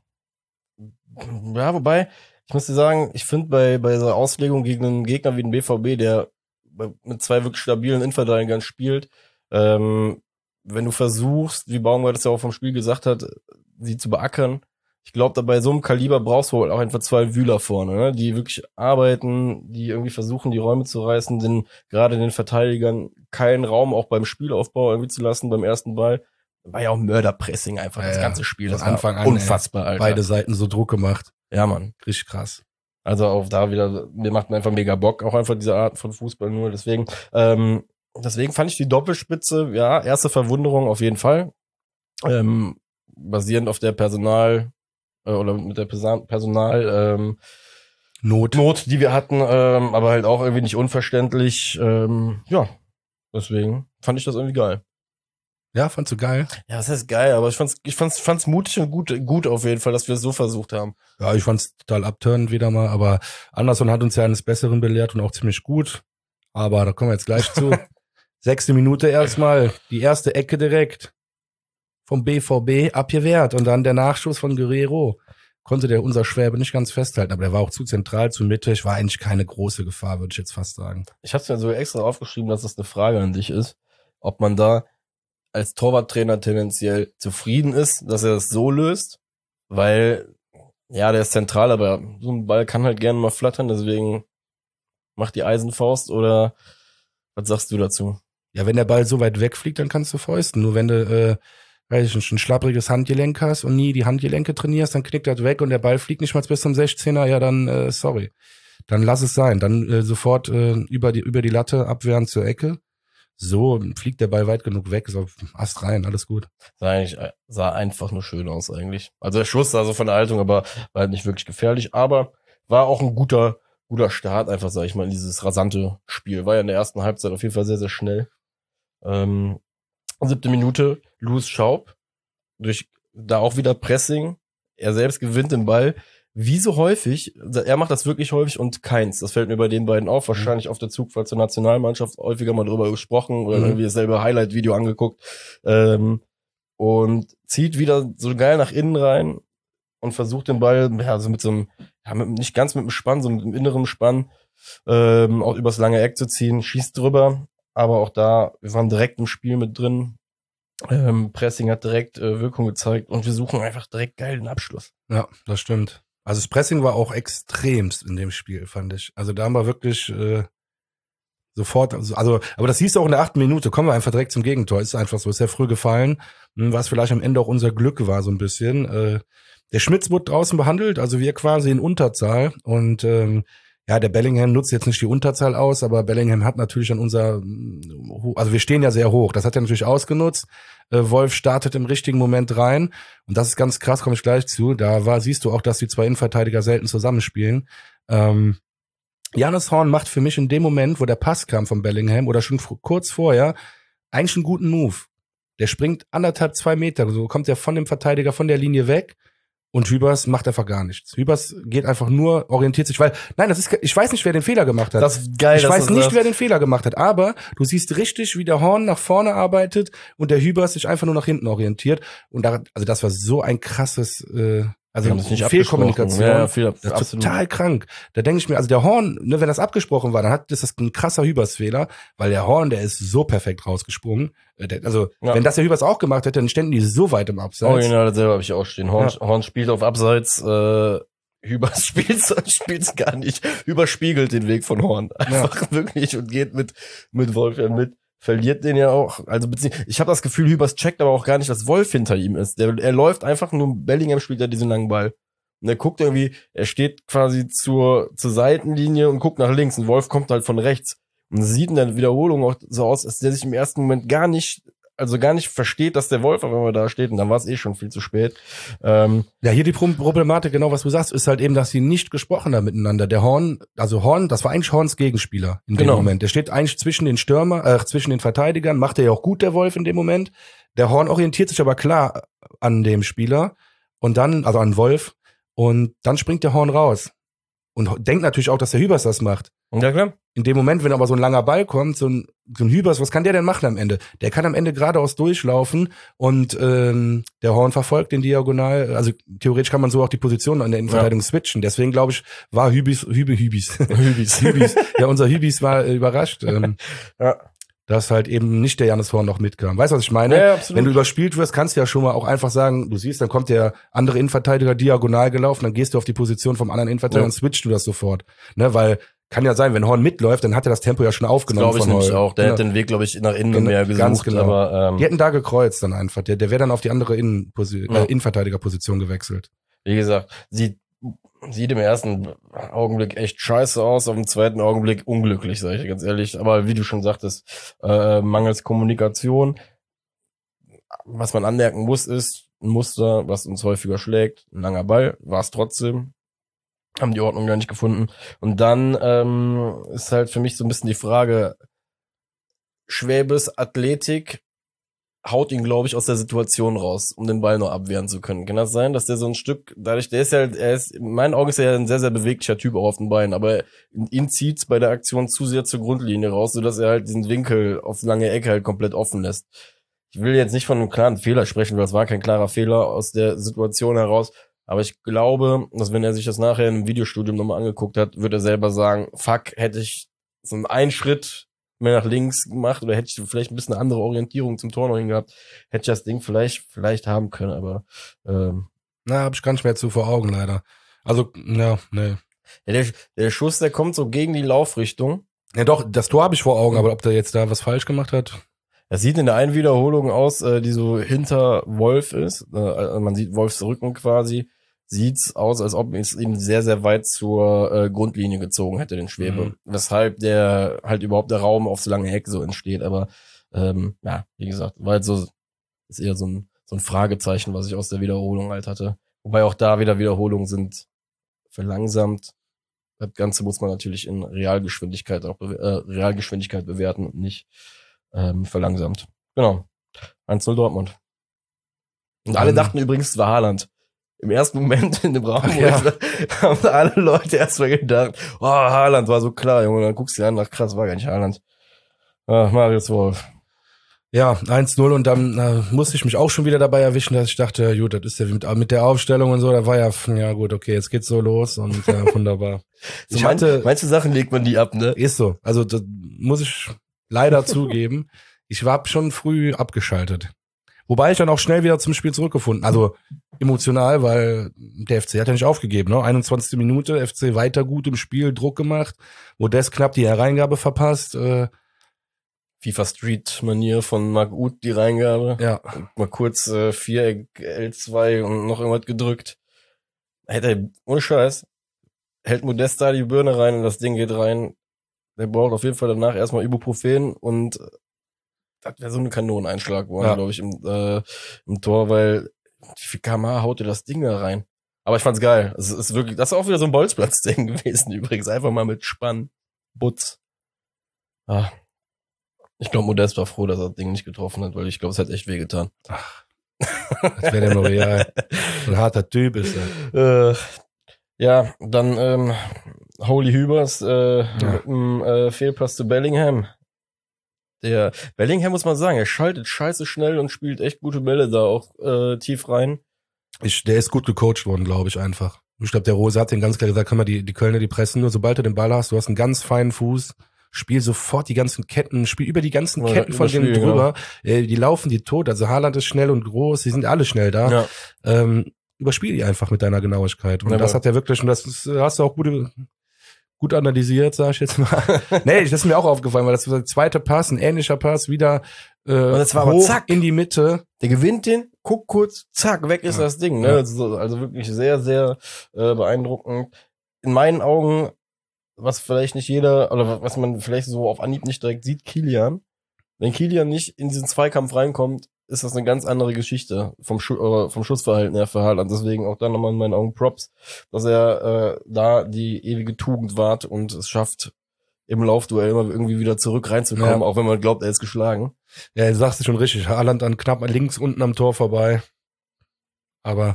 ja, wobei, ich muss dir sagen, ich finde bei, bei so Auslegung gegen einen Gegner wie den B V B, der bei- mit zwei wirklich stabilen Innenverteidigern spielt, ähm, wenn du versuchst, wie Baumgart es ja auch vom Spiel gesagt hat, sie zu beackern, ich glaube, da bei so einem Kaliber brauchst du halt auch einfach zwei Wühler vorne, ne? Die wirklich arbeiten, die irgendwie versuchen, die Räume zu reißen, den, gerade den Verteidigern keinen Raum auch beim Spielaufbau irgendwie zu lassen, beim ersten Ball. War ja auch Mörderpressing einfach, Ja, das ja. ganze Spiel. Von Das war Anfang an, unfassbar, Alter. Beide Seiten so Druck gemacht. Ja, Mann. Richtig krass. Also auch da wieder, mir macht einfach mega Bock, auch einfach diese Art von Fußball nur. Deswegen, ähm, deswegen fand ich die Doppelspitze, ja, erste Verwunderung auf jeden Fall. Ähm, basierend auf der Personal, äh, oder mit der Person Personal, ähm, Not. Not, die wir hatten, ähm, aber halt auch irgendwie nicht unverständlich. Ähm, ja, deswegen fand ich das irgendwie geil. Ja, fandst du geil? Ja, das heißt geil, aber ich fand's, ich fand's, fand's mutig und gut, gut auf jeden Fall, dass wir es so versucht haben. Ja, ich fand's total abturnend wieder mal, aber Anderson hat uns ja eines Besseren belehrt und auch ziemlich gut. Aber da kommen wir jetzt gleich zu. Sechste Minute erstmal, die erste Ecke direkt vom B V B abgewehrt und dann der Nachschuss von Guerrero. Konnte der unser Schwäbe nicht ganz festhalten, aber der war auch zu zentral, zu mittig, war eigentlich keine große Gefahr, würde ich jetzt fast sagen. Ich hab's mir so extra aufgeschrieben, dass das eine Frage an dich ist, ob man da als Torwarttrainer tendenziell zufrieden ist, dass er das so löst, weil, ja, der ist zentral, aber so ein Ball kann halt gerne mal flattern, deswegen macht die Eisenfaust, oder was sagst du dazu? Ja, wenn der Ball so weit wegfliegt, dann kannst du fäusten. Nur wenn du, äh, weiß ich nicht, ein schlappriges Handgelenk hast und nie die Handgelenke trainierst, dann knickt das weg und der Ball fliegt nicht mal bis zum sechzehner, ja dann, äh, sorry. Dann lass es sein. Dann äh, sofort äh, über die über die Latte abwehren zur Ecke. So fliegt der Ball weit genug weg, so Ast rein, alles gut. Sah, eigentlich, sah einfach nur schön aus eigentlich. Also der Schuss sah so von der Haltung, aber war halt nicht wirklich gefährlich, aber war auch ein guter guter Start einfach, sag ich mal, in dieses rasante Spiel. War ja in der ersten Halbzeit auf jeden Fall sehr, sehr schnell. Ähm, siebte Minute, Louis Schaub, durch da auch wieder Pressing. Er selbst gewinnt den Ball. Wie so häufig, er macht das wirklich häufig und Keins. Das fällt mir bei den beiden auf. Wahrscheinlich auf der Zugfahrt zur Nationalmannschaft häufiger mal drüber gesprochen oder Mhm. irgendwie dasselbe Highlight-Video angeguckt. Ähm, und zieht wieder so geil nach innen rein und versucht den Ball, ja, so mit so einem, ja, mit, nicht ganz mit dem Spann, so mit dem inneren Spann, ähm, auch übers lange Eck zu ziehen, schießt drüber. Aber auch da, wir waren direkt im Spiel mit drin. Ähm, Pressing hat direkt äh, Wirkung gezeigt und wir suchen einfach direkt geil den Abschluss. Ja, das stimmt. Also das Pressing war auch extremst in dem Spiel, fand ich. Also da haben wir wirklich äh, sofort, also, also, aber das hieß auch in der achten Minute, kommen wir einfach direkt zum Gegentor. Ist einfach so, ist sehr früh gefallen, was vielleicht am Ende auch unser Glück war so ein bisschen. Äh, der Schmitz wurde draußen behandelt, also wir quasi in Unterzahl und ähm, ja, der Bellingham nutzt jetzt nicht die Unterzahl aus, aber Bellingham hat natürlich an unser, also wir stehen ja sehr hoch, das hat er natürlich ausgenutzt. Äh, Wolf startet im richtigen Moment rein und das ist ganz krass, komme ich gleich zu. Da war, siehst du auch, dass die zwei Innenverteidiger selten zusammenspielen. Ähm, Janus Horn macht für mich in dem Moment, wo der Pass kam von Bellingham oder schon f- kurz vorher, eigentlich einen guten Move. Der springt anderthalb, zwei Meter, so kommt er von dem Verteidiger von der Linie weg. Und Hübers macht einfach gar nichts. Hübers geht einfach nur, orientiert sich, weil, nein, das ist, ich weiß nicht, wer den Fehler gemacht hat. Das ist geil. ich dass weiß du nicht, sagst. wer den Fehler gemacht hat, aber du siehst richtig, wie der Horn nach vorne arbeitet und der Hübers sich einfach nur nach hinten orientiert. Und da, also das war so ein krasses, äh, Also haben sich nicht Fehlkommunikation, ja, ja, viel, das ist absolut. total krank. Da denke ich mir, also der Horn, ne, wenn das abgesprochen war, dann hat das ist ein krasser Hübers-Fehler, weil der Horn, der ist so perfekt rausgesprungen. Äh, der, also Ja. wenn das der Hübers auch gemacht hätte, dann ständen die so weit im Abseits. Original, das selber habe ich auch stehen. Horn, Ja. Horn spielt auf Abseits, äh, Hübers spielt's, spielt's gar nicht. Überspiegelt den Weg von Horn. Einfach ja. wirklich und geht mit, mit Wolf ja mit. Verliert den ja auch. Also ich habe das Gefühl, Hübers checkt aber auch gar nicht, dass Wolf hinter ihm ist. Der, er läuft einfach nur, Bellingham spielt ja diesen langen Ball. Und er guckt irgendwie, er steht quasi zur, zur Seitenlinie und guckt nach links und Wolf kommt halt von rechts. Und sieht in der Wiederholung auch so aus, dass der sich im ersten Moment gar nicht, also gar nicht versteht, dass der Wolf auf einmal da steht. Und dann war es eh schon viel zu spät. Ähm, ja, hier die Problematik, genau was du sagst, ist halt eben, dass sie nicht gesprochen haben miteinander. Der Horn, also Horn, das war eigentlich Horns Gegenspieler in dem Genau. Moment. Der steht eigentlich zwischen den Stürmer, äh, zwischen den Verteidigern, macht er ja auch gut, der Wolf in dem Moment. Der Horn orientiert sich aber klar an dem Spieler und dann, also an Wolf, und dann springt der Horn raus. Und denkt natürlich auch, dass der Hübers das macht. Ja, klar. In dem Moment, wenn aber so ein langer Ball kommt, so ein, so ein Hübers, was kann der denn machen am Ende? Der kann am Ende geradeaus durchlaufen und ähm, der Horn verfolgt den Diagonal. Also theoretisch kann man so auch die Position an der Innenverteidigung ja. switchen. Deswegen glaube ich, war Hübis, Hübi, Hübis. Hübis. Hübis. Ja, unser Hübis war äh, überrascht. Ähm, ja. Dass halt eben nicht der Jannis Horn noch mitkam. Weißt du, was ich meine? Ja, absolut. Wenn du überspielt wirst, kannst du ja schon mal auch einfach sagen, du siehst, dann kommt der andere Innenverteidiger diagonal gelaufen, dann gehst du auf die Position vom anderen Innenverteidiger ja. und switchst du das sofort. Ne, weil kann ja sein, wenn Horn mitläuft, dann hat er das Tempo ja schon aufgenommen. Glaube ich von nämlich auch. Der genau. hat den Weg, glaube ich, nach innen genau, mehr gesucht. Ganz genau. Aber, ähm, die hätten da gekreuzt dann einfach. Der, der wäre dann auf die andere Innenposi- ja. äh, Innenverteidigerposition gewechselt. Wie gesagt, sieht Sieht im ersten Augenblick echt scheiße aus, auf dem zweiten Augenblick unglücklich, sage ich ganz ehrlich. Aber wie du schon sagtest, äh, mangels Kommunikation. Was man anmerken muss, ist ein Muster, was uns häufiger schlägt. Ein langer Ball, war es trotzdem. Haben die Ordnung da nicht gefunden. Und dann ähm, ist halt für mich so ein bisschen die Frage, Schwäbes Athletik haut ihn, glaube ich, aus der Situation raus, um den Ball noch abwehren zu können. Kann das sein, dass der so ein Stück, dadurch, der ist ja, er ist, in meinen Augen ist er ja ein sehr, sehr beweglicher Typ auch auf den Beinen, aber ihn zieht's bei der Aktion zu sehr zur Grundlinie raus, sodass er halt diesen Winkel auf lange Ecke halt komplett offen lässt. Ich will jetzt nicht von einem klaren Fehler sprechen, weil es war kein klarer Fehler aus der Situation heraus, aber ich glaube, dass wenn er sich das nachher im Videostudium nochmal angeguckt hat, wird er selber sagen, fuck, hätte ich so einen Schritt mehr nach links gemacht oder hätte ich vielleicht ein bisschen eine andere Orientierung zum Tor noch hingehabt, hätte ich das Ding vielleicht vielleicht haben können, aber ähm, na, hab ich gar nicht mehr zu vor Augen, leider. Also, ja, ne. Ja, der, der Schuss, der kommt so gegen die Laufrichtung. Ja doch, das Tor habe ich vor Augen, aber ob der jetzt da was falsch gemacht hat? Das sieht in der einen Wiederholung aus, äh, die so hinter Wolf ist. Äh, man sieht Wolfs Rücken quasi. Sieht's aus, als ob es ihn sehr, sehr weit zur äh, Grundlinie gezogen hätte, den Schwebe. Mhm. Weshalb der halt überhaupt der Raum aufs lange Eck so entsteht. Aber ähm, ja, wie gesagt, war halt so, ist eher so ein, so ein Fragezeichen, was ich aus der Wiederholung halt hatte. Wobei auch da wieder Wiederholungen sind verlangsamt. Das Ganze muss man natürlich in Realgeschwindigkeit auch be- äh, Realgeschwindigkeit bewerten und nicht ähm, verlangsamt. Genau. eins null Dortmund. Und alle dachten übrigens, es war Haaland. Im ersten Moment in dem Raum ja. haben alle Leute erstmal gedacht, oh, Haaland war so klar, Junge. Dann guckst du dir an, ach krass, war gar nicht Haaland. Ach, Marius Wolf. Ja, eins null und dann äh, musste ich mich auch schon wieder dabei erwischen, dass ich dachte, gut, das ist ja mit, mit der Aufstellung und so, da war ja, ja gut, okay, jetzt geht's so los und ja, wunderbar. So ich hatte, manche, manche Sachen legt man die ab, ne? Ist so. Also das muss ich leider zugeben. Ich war schon früh abgeschaltet. Wobei ich dann auch schnell wieder zum Spiel zurückgefunden. Also emotional, weil der F C hat ja nicht aufgegeben. Ne? einundzwanzigste Minute, F C weiter gut im Spiel, Druck gemacht. Modest knapp die Hereingabe verpasst. Äh, FIFA Street-Manier von Marc Uth, die Reingabe. Ja. Mal kurz äh, Viereck L zwei und noch irgendwas gedrückt. Hätte, ohne Scheiß, hält Modest da die Birne rein und das Ding geht rein. Der braucht auf jeden Fall danach erstmal Ibuprofen und das wäre so ein Kanoneneinschlag geworden, ja. glaube ich, im, äh, im Tor, weil wie viel Kilometer pro Stunde haut dir das Ding da rein. Aber ich fand's geil. Es ist wirklich, das ist auch wieder so ein Bolzplatz-Ding gewesen übrigens. Einfach mal mit Spann, Butz. Ah. Ich glaube, Modest war froh, dass er das Ding nicht getroffen hat, weil ich glaube, es hat echt wehgetan. Ach, das wäre der L'Oreal. Ein harter Typ ist er. Äh, ja, dann ähm, Holy Hübers äh, ja. mit einem äh, Fehlpass zu Bellingham. Der Bellingham muss man sagen, er schaltet scheiße schnell und spielt echt gute Bälle da auch äh, tief rein. Ich, der ist gut gecoacht worden, glaube ich, einfach. Ich glaube, der Rose hat den ganz klar gesagt, kann man die, die Kölner, die pressen nur, sobald du den Ball hast, du hast einen ganz feinen Fuß, spiel sofort die ganzen Ketten, spiel über die ganzen Ja, Ketten von denen überspielen, drüber. Äh, die laufen die tot, also Haaland ist schnell und groß, die sind alle schnell da. Ja. Ähm, überspiel die einfach mit deiner Genauigkeit. Und Ja, das aber- hat er wirklich, und das ist, hast du auch gute, gut analysiert, sag ich jetzt mal. Nee, das ist mir auch aufgefallen, weil das war der zweite Pass, ein ähnlicher Pass, wieder äh, Und das war aber hoch zack. in die Mitte. Der gewinnt den, guckt kurz, zack, weg ist Ja. das Ding. Ne? Ja. Also, also wirklich sehr, sehr äh, beeindruckend. In meinen Augen, was vielleicht nicht jeder, oder was man vielleicht so auf Anhieb nicht direkt sieht, Kilian. Wenn Kilian nicht in diesen Zweikampf reinkommt, ist das eine ganz andere Geschichte vom, Schu äh, vom Schussverhalten her für Haaland. Deswegen auch da nochmal in meinen Augen Props, dass er äh, da die ewige Tugend wahrt und es schafft, im Laufduell immer irgendwie wieder zurück reinzukommen, Ja. auch wenn man glaubt, er ist geschlagen. Ja, du sagst es schon richtig. Haaland dann knapp links unten am Tor vorbei. Aber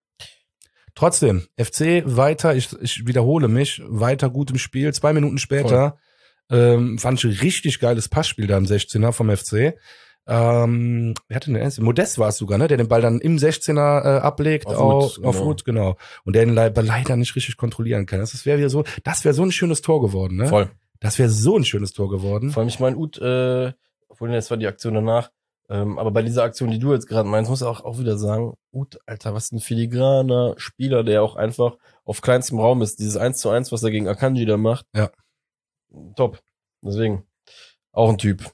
trotzdem, F C weiter, ich, ich wiederhole mich, weiter gut im Spiel. Zwei Minuten später ähm, fand ich ein richtig geiles Passspiel da im sechzehner vom F C. Ähm, wer hat denn den ersten? Modest war es sogar, ne? Der den Ball dann im sechzehner äh, ablegt Auf auf, Wood, auf genau. Wood, genau. Und der ihn leider, leider nicht richtig kontrollieren kann. Das wäre wieder so, das wäre so ein schönes Tor geworden, ne? Voll. Das wäre so ein schönes Tor geworden. Vor allem, ich meine, Ut, äh, obwohl das war die Aktion danach, ähm, aber bei dieser Aktion, die du jetzt gerade meinst, muss ich auch, auch wieder sagen, Ut, Alter, was ein filigraner Spieler, der auch einfach auf kleinstem Raum ist. Dieses eins zu eins, was er gegen Akanji da macht. Ja. Top. Deswegen, auch ein Typ.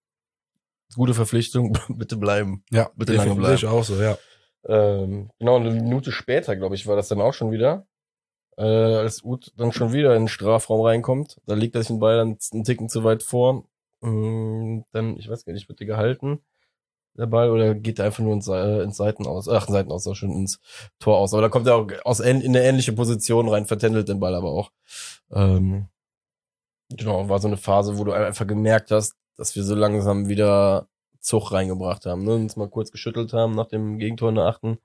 Gute Verpflichtung, bitte bleiben. Ja, Bitte lange definitiv bleiben. auch so, ja. Ähm, genau, eine Minute später, glaube ich, war das dann auch schon wieder. Äh, als Ut dann schon wieder in den Strafraum reinkommt, da legt er sich den Ball dann einen Ticken zu weit vor. Mm, dann, ich weiß gar nicht, wird der gehalten, der Ball, oder geht der einfach nur ins, äh, ins Seitenaus, ach, Seitenaus, auch schon ins Tor aus. Aber da kommt er auch aus ähn- in eine ähnliche Position rein, vertändelt den Ball aber auch. Ähm, genau, war so eine Phase, wo du einfach gemerkt hast, dass wir so langsam wieder Zug reingebracht haben, ne? Uns mal kurz geschüttelt haben nach dem Gegentor in der achten.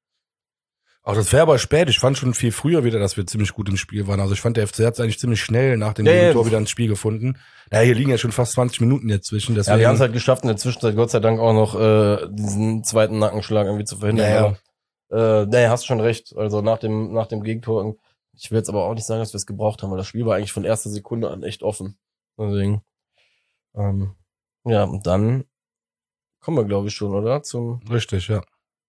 Auch das wäre aber spät. Ich fand schon viel früher wieder, dass wir ziemlich gut im Spiel waren. Also ich fand, der F C hat es eigentlich ziemlich schnell nach dem Ja, ja. Tor wieder ins Spiel gefunden. Ja, hier liegen ja schon fast zwanzig Minuten jetzt zwischen. Ja, Deswegen, wir haben es halt geschafft, in der Zwischenzeit Gott sei Dank auch noch äh, diesen zweiten Nackenschlag irgendwie zu verhindern. Ja, ja. Aber, äh, nee, hast schon recht. Also nach dem nach dem Gegentor, ich will jetzt aber auch nicht sagen, dass wir es gebraucht haben, weil das Spiel war eigentlich von erster Sekunde an echt offen. Deswegen, ähm, ja, und dann kommen wir, glaube ich, schon, oder? Zum richtig, ja.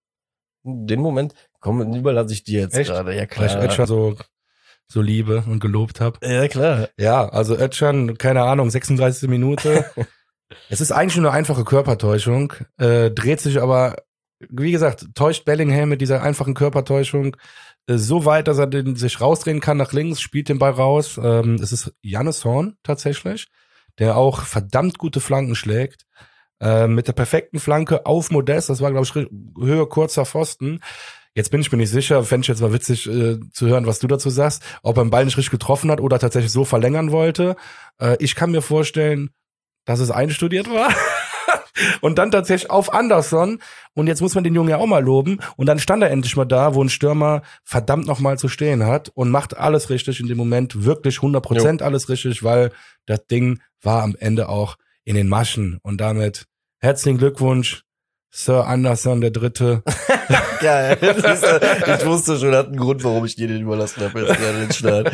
den Moment, komm, überlasse ich dir jetzt Echt? gerade. Ja, Weil ich klar. Özcan so, so liebe und gelobt habe. Ja, klar. Ja, also Özcan, keine Ahnung, sechsunddreißigste Minute. Es ist eigentlich nur eine einfache Körpertäuschung, äh, dreht sich aber, wie gesagt, täuscht Bellingham mit dieser einfachen Körpertäuschung äh, so weit, dass er den sich rausdrehen kann nach links, spielt den Ball raus. Ähm, es ist Jannis Horn tatsächlich, der auch verdammt gute Flanken schlägt. Äh, mit der perfekten Flanke auf Modest, das war, glaube ich, Höhe kurzer Pfosten. Jetzt bin ich mir nicht sicher, fände ich jetzt mal witzig äh, zu hören, was du dazu sagst, ob er den Ball nicht richtig getroffen hat oder tatsächlich so verlängern wollte. Äh, ich kann mir vorstellen, dass es einstudiert war. Und dann tatsächlich auf Anderson. Und jetzt muss man den Jungen ja auch mal loben. Und dann stand er endlich mal da, wo ein Stürmer verdammt nochmal zu stehen hat und macht alles richtig in dem Moment, wirklich hundert Prozent alles richtig, weil das Ding war am Ende auch in den Maschen. Und damit herzlichen Glückwunsch, Sir Anderson, der Dritte. Geil. Das ist, äh, ich wusste schon, hat einen Grund, warum ich dir den überlassen habe, jetzt gerade den Start.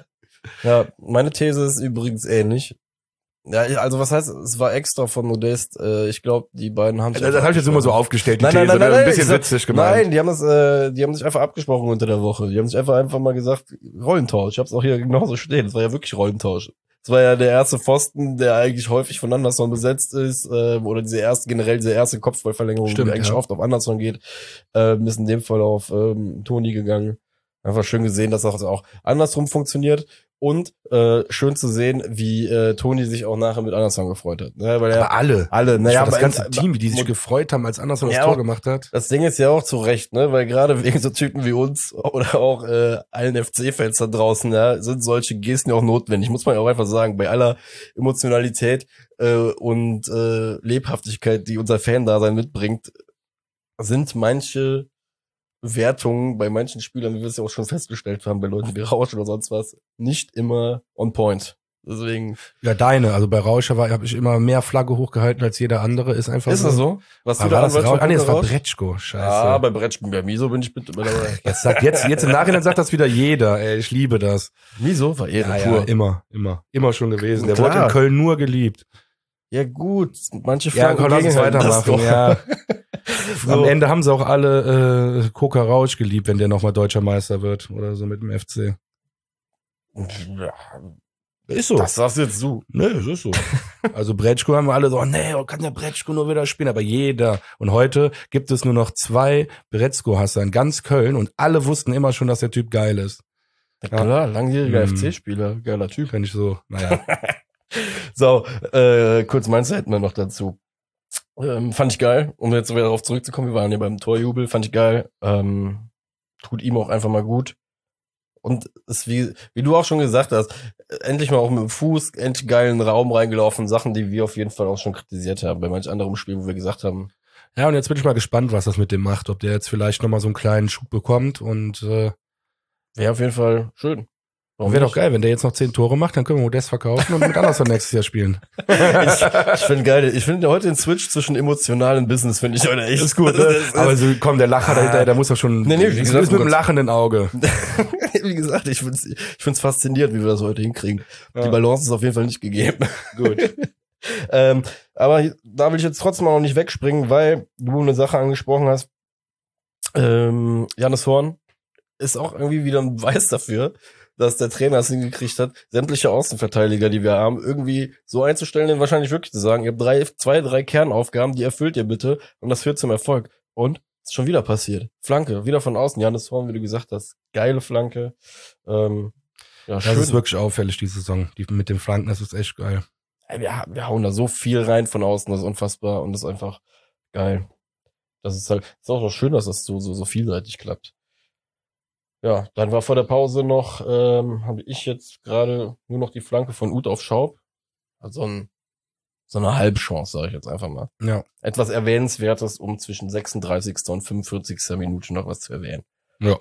Ja, meine These ist übrigens ähnlich. Ja, also was heißt, es war extra von Modest. Äh, ich glaube, die beiden haben sich Das habe ich jetzt immer so aufgestellt, die Nein, nein, These, nein, ne? nein, Ein bisschen nein, witzig gemeint. Nein, die haben das, äh, die haben sich einfach abgesprochen unter der Woche. Die haben sich einfach einfach mal gesagt, Rollentausch. Ich habe es auch hier genauso stehen. Es war ja wirklich Rollentausch. Es war ja der erste Pfosten, der eigentlich häufig von Anderson besetzt ist, äh, oder diese erste, generell diese erste Kopfballverlängerung, Stimmt, die eigentlich ja. oft auf Anderson geht, äh, ist in dem Fall auf ähm, Toni gegangen. Einfach schön gesehen, dass das auch andersrum funktioniert. Und äh, schön zu sehen, wie äh, Toni sich auch nachher mit Anderson gefreut hat. Ne? Weil er Aber alle. alle, Ich naja, war das aber- ganze Team, wie die sich Mo- gefreut haben, als Anderson das Ja, Tor auch- gemacht hat. Das Ding ist ja auch zu Recht, ne, weil gerade wegen so Typen wie uns oder auch äh, allen F C-Fans da draußen, ja, sind solche Gesten ja auch notwendig. Muss man ja auch einfach sagen, bei aller Emotionalität äh, und äh, Lebhaftigkeit, die unser Fan-Dasein mitbringt, sind manche Wertungen bei manchen Spielern, wie wir es ja auch schon festgestellt haben, bei Leuten wie Rausch oder sonst was, nicht immer on point. Deswegen. Ja, deine. Also bei Rauscher war habe ich immer mehr Flagge hochgehalten als jeder andere. Ist einfach Ist so. das so? Was du Aber da war an das Rausch? Ah, nee, das war Rausch? Bretschko. Scheiße. Ah, bei Bretschko, bei Miso bin ich mit dabei. Jetzt sagt jetzt jetzt im Nachhinein sagt das wieder jeder. Ey, ich liebe das. Miso war Ehre Ja, ja, pur. immer, immer, immer schon gewesen. Der Klar. wurde in Köln nur geliebt. Ja gut, manche Ja, Flanken komm, lass uns gegenhalten, das weitermachen. doch. Ja. So. Am Ende haben sie auch alle äh, Koka Rausch geliebt, wenn der nochmal deutscher Meister wird oder so mit dem F C. Ja, Ist so. das sagst jetzt du. Nee, es ist so. Also Bretschko haben wir alle so, oh, nee, kann der Bretschko nur wieder spielen, aber jeder. Und heute gibt es nur noch zwei Bretschko-Hasser in ganz Köln und alle wussten immer schon, dass der Typ geil ist. Ja, klar, langjähriger Hm. F C-Spieler, geiler Typ. Kann ich so, naja. So, äh, kurz mein Statement noch dazu. Ähm, fand ich geil, um jetzt wieder darauf zurückzukommen, wir waren ja beim Torjubel, fand ich geil. Ähm, tut ihm auch einfach mal gut. Und ist wie, wie du auch schon gesagt hast, endlich mal auch mit dem Fuß, endlich geilen Raum reingelaufen, Sachen, die wir auf jeden Fall auch schon kritisiert haben, bei manch anderem Spiel, wo wir gesagt haben, Ja, und jetzt bin ich mal gespannt, was das mit dem macht, ob der jetzt vielleicht nochmal so einen kleinen Schub bekommt und äh, wäre auf jeden Fall schön. Warum wäre doch nicht? geil, wenn der jetzt noch zehn Tore macht, dann können wir Modest verkaufen und mit Anderson nächstes Jahr spielen. ich ich finde geil, ich finde heute den Switch zwischen emotional und Business finde ich heute echt Ist gut, ne? Das ist- Aber so, komm, der Lacher Ah. dahinter, der muss doch schon, Nee, nee, wie ist gesagt, mit einem Gott. lachenden Auge. Wie gesagt, ich find's, ich find's faszinierend, wie wir das heute hinkriegen. Ja. Die Balance ist auf jeden Fall nicht gegeben. Gut. ähm, aber hier- da will ich jetzt trotzdem auch noch nicht wegspringen, weil du eine Sache angesprochen hast. Ähm, Jannis Horn ist auch irgendwie wieder ein Beweis dafür, dass der Trainer es hingekriegt hat, sämtliche Außenverteidiger, die wir haben, irgendwie so einzustellen, denen wahrscheinlich wirklich zu sagen, ihr habt drei, zwei, drei Kernaufgaben, die erfüllt ihr bitte und das führt zum Erfolg. Und ist schon wieder passiert. Flanke, wieder von außen. Jannis Horn, wie du gesagt hast, geile Flanke. Ähm, ja, Das schön. ist wirklich auffällig, die Saison. Die mit den Flanken, das ist echt geil. Ey, wir, wir hauen da so viel rein von außen, das ist unfassbar und das ist einfach geil. Das ist halt, ist auch noch schön, dass das so, so, so vielseitig klappt. Ja, dann war vor der Pause noch, ähm, habe ich jetzt gerade nur noch die Flanke von Uth auf Schaub. Also ein, so eine Halbchance, sage ich jetzt einfach mal. Ja. Etwas Erwähnenswertes, um zwischen sechsunddreißigsten und fünfundvierzigsten Minute noch was zu erwähnen. Ja.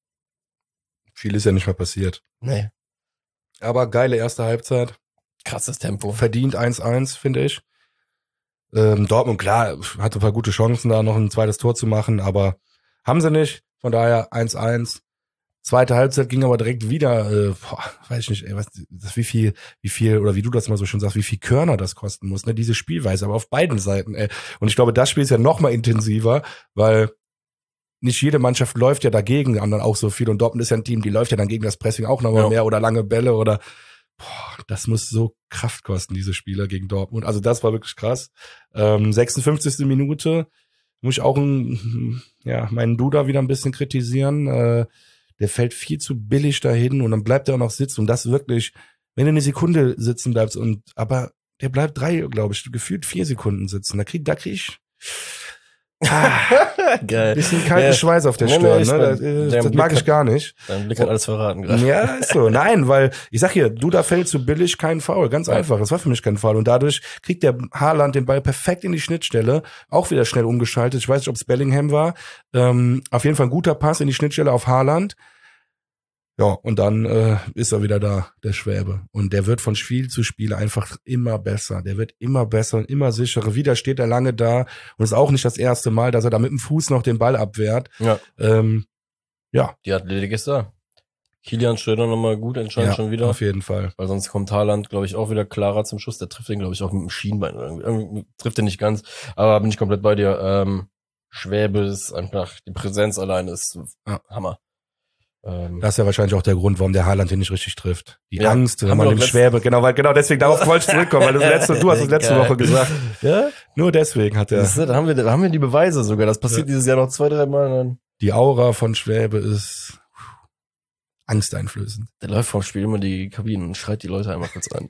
Viel ist ja nicht mehr passiert. Nee. Aber geile erste Halbzeit. Krasses Tempo. Verdient eins eins, finde ich. Ähm, Dortmund, klar, hatte ein paar gute Chancen, da noch ein zweites Tor zu machen, aber haben sie nicht. Von daher eins eins. Zweite Halbzeit ging aber direkt wieder, äh, boah, weiß ich nicht, ey, was, das, wie viel, wie viel, oder wie du das mal so schön sagst, wie viel Körner das kosten muss, ne, diese Spielweise, aber auf beiden Seiten, ey. Und ich glaube, das Spiel ist ja noch mal intensiver, weil nicht jede Mannschaft läuft ja dagegen, anderen auch so viel. Und Dortmund ist ja ein Team, die läuft ja dann gegen das Pressing auch noch mal Ja. mehr oder lange Bälle oder, boah, das muss so Kraft kosten, diese Spieler gegen Dortmund. Also das war wirklich krass. Ähm, sechsundfünfzigste Minute muss ich auch ein, ja, meinen Duda wieder ein bisschen kritisieren. Äh, der fällt viel zu billig dahin und dann bleibt er auch noch sitzen und das wirklich, wenn du eine Sekunde sitzen bleibst und, aber der bleibt drei, glaube ich, gefühlt vier Sekunden sitzen. Da krieg, da krieg ich ah, Geil. bisschen kalten Ja. Schweiß auf der Nee, nee, Stirn, ich ne? mein, Das, äh, der das Blick mag ich hat- gar nicht. Dein Blick hat alles verraten gerade. Ja, ist so. Nein, weil ich sag hier, Duda fällt zu billig, kein Foul. Ganz Ja. einfach. Das war für mich kein Foul. Und dadurch kriegt der Haaland den Ball perfekt in die Schnittstelle. Auch wieder schnell umgeschaltet. Ich weiß nicht, ob es Bellingham war. Ähm, auf jeden Fall ein guter Pass in die Schnittstelle auf Haaland. Ja, und dann äh, ist er wieder da, der Schwäbe. Und der wird von Spiel zu Spiel einfach immer besser. Der wird immer besser und immer sicherer. Wieder steht er lange da. Und ist auch nicht das erste Mal, dass er da mit dem Fuß noch den Ball abwehrt. Ja. Ähm, ja, Die Athletik ist da. Kilian Schröder nochmal gut, entscheidend ja, schon wieder. auf jeden Fall. Weil sonst kommt Haaland, glaube ich, auch wieder klarer zum Schuss. Der trifft den, glaube ich, auch mit dem Schienbein. Irgendwie, irgendwie trifft den nicht ganz. Aber bin ich komplett bei dir. Ähm, Schwäbe ist einfach, die Präsenz allein ist Ja. Hammer. Ähm, Das ist ja wahrscheinlich auch der Grund, warum der Haaland ihn nicht richtig trifft. Die Ja, Angst, wenn haben man wir den doch letzt- Schwäbe, genau, weil genau deswegen darauf wollte ich zurückkommen, weil das letzte, du hast es letzte Geil. Woche gesagt. ja? Nur deswegen hat er Siehste, da haben wir, da haben wir die Beweise sogar. Das passiert Ja. dieses Jahr noch zwei, drei Mal. Dann die Aura von Schwäbe ist angsteinflößend. der läuft vorm Spiel immer die Kabinen und schreit die Leute einmal kurz an.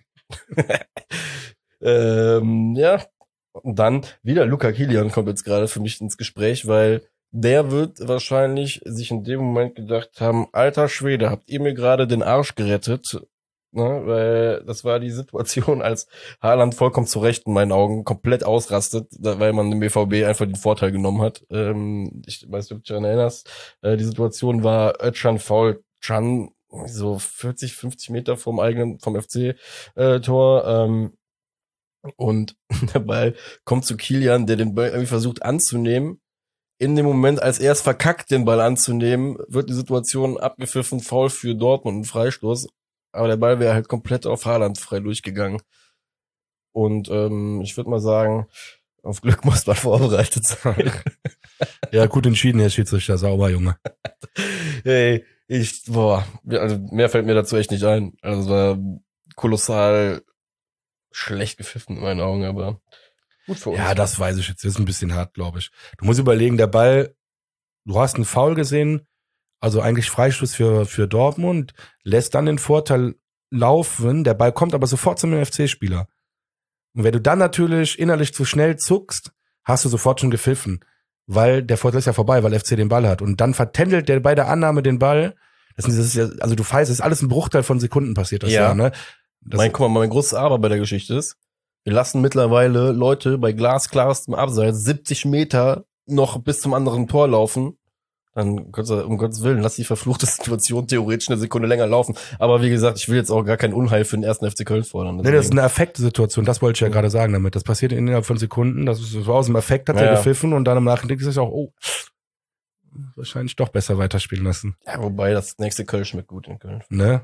ähm, ja. Und dann wieder Luca Kilian kommt jetzt gerade für mich ins Gespräch, weil der wird wahrscheinlich sich in dem Moment gedacht haben, alter Schwede, habt ihr mir gerade den Arsch gerettet? Ne, weil das war die Situation, als Haaland vollkommen zu Recht in meinen Augen komplett ausrastet, da- weil man dem B V B einfach den Vorteil genommen hat. Ähm, ich weiß nicht, ob du dich daran erinnerst. Äh, die Situation war Özcan fault Can so vierzig, fünfzig Meter vom eigenen, vom F C-Tor. Ähm, und der Ball kommt zu Kilian, der den Ball irgendwie versucht anzunehmen. In dem Moment, als er es verkackt, den Ball anzunehmen, wird die Situation abgepfiffen, Foul für Dortmund, ein Freistoß. Aber der Ball wäre halt komplett auf Haaland frei durchgegangen. Und ähm, ich würde mal sagen, auf Glück muss man vorbereitet sein. Ja, gut entschieden, Herr Schiedsrichter, sauber, Junge. Hey, ich, boah, also mehr fällt mir dazu echt nicht ein. Also es war kolossal schlecht gepfiffen in meinen Augen, aber gut für uns. Ja, das weiß ich jetzt. Das ist ein bisschen hart, glaube ich. Du musst überlegen, der Ball, du hast einen Foul gesehen, also eigentlich Freistoß für, für Dortmund, lässt dann den Vorteil laufen, der Ball kommt aber sofort zum F C-Spieler. Und wenn du dann natürlich innerlich zu schnell zuckst, hast du sofort schon gepfiffen, weil der Vorteil ist ja vorbei, weil F C den Ball hat. Und dann vertändelt der bei der Annahme den Ball. Das ist ja, also du weißt, es ist alles ein Bruchteil von Sekunden passiert das ja, ja ne? Das mein, guck mal, mein großes Aber bei der Geschichte ist, wir lassen mittlerweile Leute bei glasklarem Abseits siebzig Meter noch bis zum anderen Tor laufen. Dann, um Gottes Willen, lass die verfluchte Situation theoretisch eine Sekunde länger laufen. Aber wie gesagt, ich will jetzt auch gar kein Unheil für den ersten F C Köln fordern. Nee, das ist eine Affektsituation, das wollte ich ja, ja gerade sagen damit. Das passiert innerhalb von Sekunden, das ist so aus dem Affekt, hat ja, er gepfiffen und dann im Nachhinein ist es auch, oh, wahrscheinlich doch besser weiterspielen lassen. Ja, wobei das nächste Köln schmeckt gut in Köln. Ne?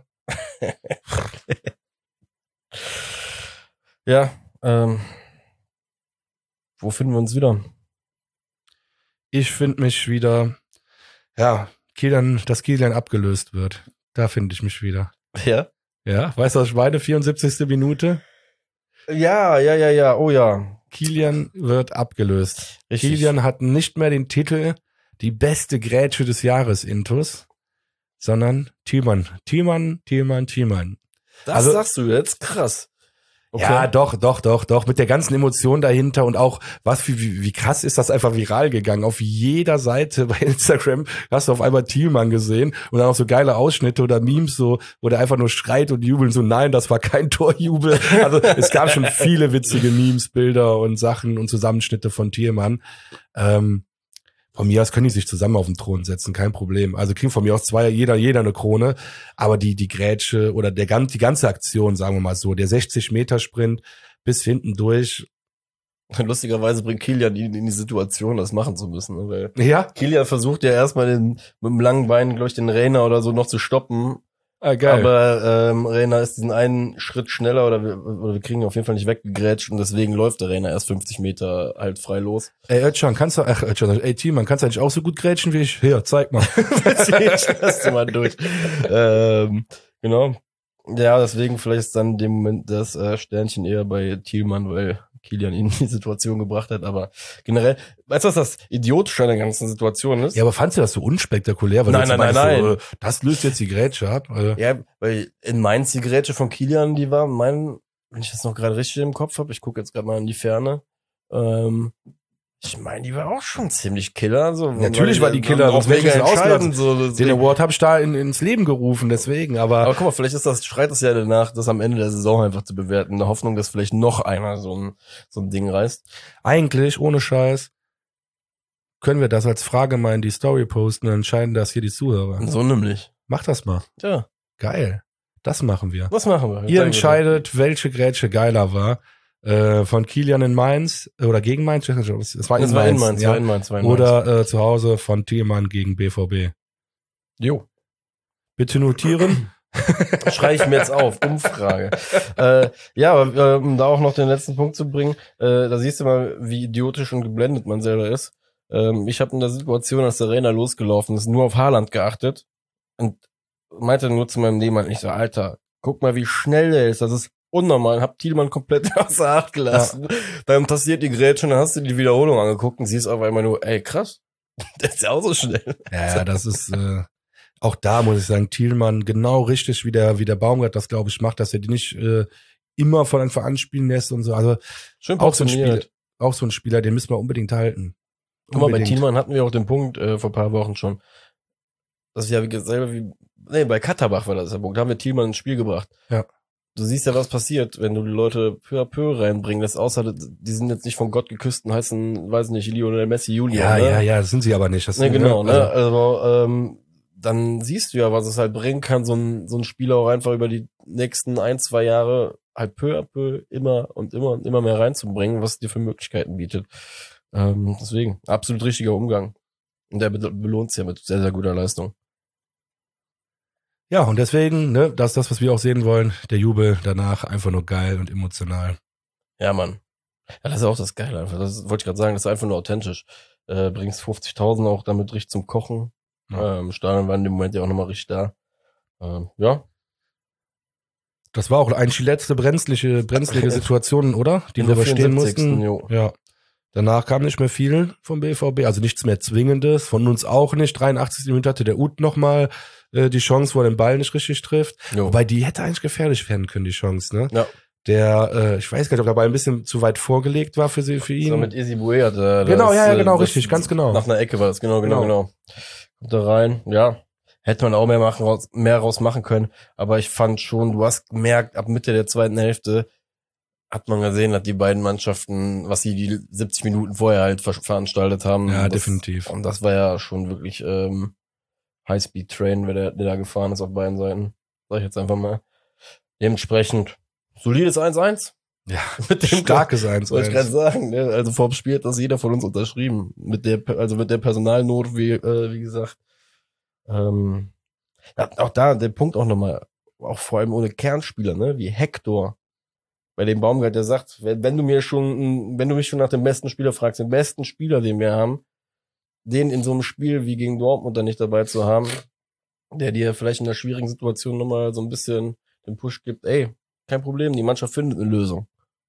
Ja, ähm, wo finden wir uns wieder? Ich finde mich wieder, ja, Kilian, dass Kilian abgelöst wird. Da finde ich mich wieder. Ja? Ja, weißt du, was ich meine? vierundsiebzigste Minute. Ja, ja, ja, ja, oh ja. Kilian wird abgelöst. Richtig. Kilian hat nicht mehr den Titel, die beste Grätsche des Jahres intus, sondern Thielmann. Thielmann, Thielmann, Thielmann. Das also, sagst du jetzt? Krass. Okay. Ja, doch, doch, doch, doch. Mit der ganzen Emotion dahinter und auch, was wie, wie, wie krass ist das einfach viral gegangen. Auf jeder Seite bei Instagram hast du auf einmal Thielmann gesehen und dann auch so geile Ausschnitte oder Memes, so, wo der einfach nur schreit und jubelt. So, nein, das war kein Torjubel. Also es gab schon viele witzige Memes, Bilder und Sachen und Zusammenschnitte von Thielmann. Ähm, Von mir aus können die sich zusammen auf den Thron setzen, kein Problem. Also kriegen von mir aus zwei, jeder, jeder eine Krone. Aber die, die Grätsche oder der, die ganze Aktion, sagen wir mal so, der sechzig Meter Sprint bis hinten durch. Lustigerweise bringt Kilian ihn in die Situation, das machen zu müssen. Ne? Weil ja. Kilian versucht ja erstmal den, mit dem langen Bein, glaube ich, den Rainer oder so noch zu stoppen. Ah, geil. Aber ähm, Rainer ist diesen einen Schritt schneller oder wir, oder wir kriegen ihn auf jeden Fall nicht weggegrätscht und deswegen läuft der Rainer erst fünfzig Meter halt frei los. Ey, Özcan, kannst du, ach, Özcan, ey, Thielmann, kannst du eigentlich auch so gut grätschen wie ich? Hier, zeig mal. Lass du mal durch. ähm, genau. Ja, deswegen vielleicht ist dann in dem Moment das äh, Sternchen eher bei Thielmann, weil Kilian ihn in die Situation gebracht hat, aber generell, weißt du, was das Idiotische an der ganzen Situation ist? Ja, aber fandst du das so unspektakulär? Weil nein, nein, nein, nein. So, äh, das löst jetzt die Grätsche ab. Also. Ja, weil in Mainz die Grätsche von Kilian, die war, mein, wenn ich das noch gerade richtig im Kopf habe, ich gucke jetzt gerade mal in die Ferne, ähm, ich meine, die war auch schon ziemlich Killer. So. Natürlich war die Killer, sonst wäre ich ausgelassen. So, den Award habe ich da in, ins Leben gerufen, deswegen. Aber, aber guck mal, vielleicht ist das, schreit es ja danach, das am Ende der Saison einfach zu bewerten, in der Hoffnung, dass vielleicht noch einer so ein, so ein Ding reißt. Eigentlich, ohne Scheiß, können wir das als Frage mal in die Story posten und entscheiden das hier die Zuhörer. So nämlich. Mach das mal. Ja. Geil. Das machen wir. Das machen wir. Ihr entscheidet, welche Grätsche geiler war. Äh, von Kilian in Mainz oder gegen Mainz, es war in das Mainz, war in Mainz, ja. war in Mainz, war in Mainz. Oder äh, zu Hause von Thielmann gegen B V B. Jo. Bitte notieren. Schreibe ich mir jetzt auf, Umfrage. äh, ja, aber um da auch noch den letzten Punkt zu bringen, äh, da siehst du mal, wie idiotisch und geblendet man selber ist. Ähm, ich habe in der Situation, als der Rainer losgelaufen ist, nur auf Haaland geachtet und meinte nur zu meinem Nebenmann, ich so, Alter, guck mal, wie schnell der ist, das ist unnormal, hab Thielmann komplett außer Acht gelassen. Ja. Dann passiert die Grätsche und dann hast du die Wiederholung angeguckt und siehst auf einmal nur, ey, krass, der ist ja auch so schnell. Ja, das ist, äh, auch da muss ich sagen, Thielmann genau richtig, wie der, wie der Baumgart das, glaube ich, macht, dass er die nicht äh, immer von Anfang an spielen lässt und so. Also schön auch so ein Spieler, auch so ein Spieler, den müssen wir unbedingt halten. Guck mal, bei Thielmann hatten wir auch den Punkt äh, vor ein paar Wochen schon. Das ist ja wie, selber wie, nee, bei Katterbach war das der Punkt. Da haben wir Thielmann ins Spiel gebracht. Ja. Du siehst ja, was passiert, wenn du die Leute peu à peu reinbringen lässt, außer die sind jetzt nicht von Gott geküsst und heißen, weiß nicht, Lionel Messi, Julian. Ja, ne? ja, ja, das sind sie aber nicht. Das ne, sind, genau, ne? Also, ne? Also ähm, dann siehst du ja, was es halt bringen kann, so ein, so ein Spieler auch einfach über die nächsten ein, zwei Jahre halt peu à peu immer und immer und immer mehr reinzubringen, was es dir für Möglichkeiten bietet. Ähm, deswegen, absolut richtiger Umgang. Und der be- belohnt es ja mit sehr, sehr guter Leistung. Ja, und deswegen, ne, das ist das, was wir auch sehen wollen. Der Jubel danach einfach nur geil und emotional. Ja, Mann. Ja, das ist auch das Geile einfach. Das ist, wollte ich gerade sagen, das ist einfach nur authentisch. Äh, bringst fünfzigtausend auch damit richtig zum Kochen. Ja. Ähm, Stadion war in dem Moment ja auch nochmal richtig da. Ähm, ja. Das war auch eigentlich die letzte brenzliche, brenzlige Situation, oder? Die In wir der überstehen vierundsiebzigsten mussten. Jo. Ja. Danach kam nicht mehr viel vom B V B, also nichts mehr Zwingendes, von uns auch nicht. dreiundachtzigsten Minute hatte der Ut nochmal äh, die Chance, wo er den Ball nicht richtig trifft. Jo. Wobei die hätte eigentlich gefährlich werden können, die Chance, ne? Ja. Der, äh, ich weiß gar nicht, ob der Ball ein bisschen zu weit vorgelegt war für sie, für ihn. So mit Easy Bue hat er. Genau, das, ja, ja, genau, das, richtig, ganz genau. Nach einer Ecke war das, genau, genau, Genau. genau. Kommt da rein, ja. Hätte man auch mehr machen, raus, mehr raus machen können. Aber ich fand schon, du hast gemerkt, ab Mitte der zweiten Hälfte hat man gesehen, dass die beiden Mannschaften, was sie die siebzig Minuten vorher halt ver veranstaltet haben. Ja, das, definitiv. Und das war ja schon wirklich ähm, High-Speed-Train, der, der da gefahren ist auf beiden Seiten. Sag ich jetzt einfach mal. Dementsprechend solides eins eins. Ja, Mit dem starkes eins Wollte ich gerade eins. sagen, ne? Also vorm Spiel hat das jeder von uns unterschrieben. Mit der, also mit der Personalnot, wie, äh, wie gesagt. Ähm, ja, auch da, der Punkt auch nochmal, auch vor allem ohne Kernspieler, ne, wie Hector. Bei dem Baumgart, der sagt, wenn, wenn du mir schon, wenn du mich schon nach dem besten Spieler fragst, den besten Spieler, den wir haben, den in so einem Spiel wie gegen Dortmund dann nicht dabei zu haben, der dir vielleicht in einer schwierigen Situation nochmal so ein bisschen den Push gibt, ey, kein Problem, die Mannschaft findet eine Lösung.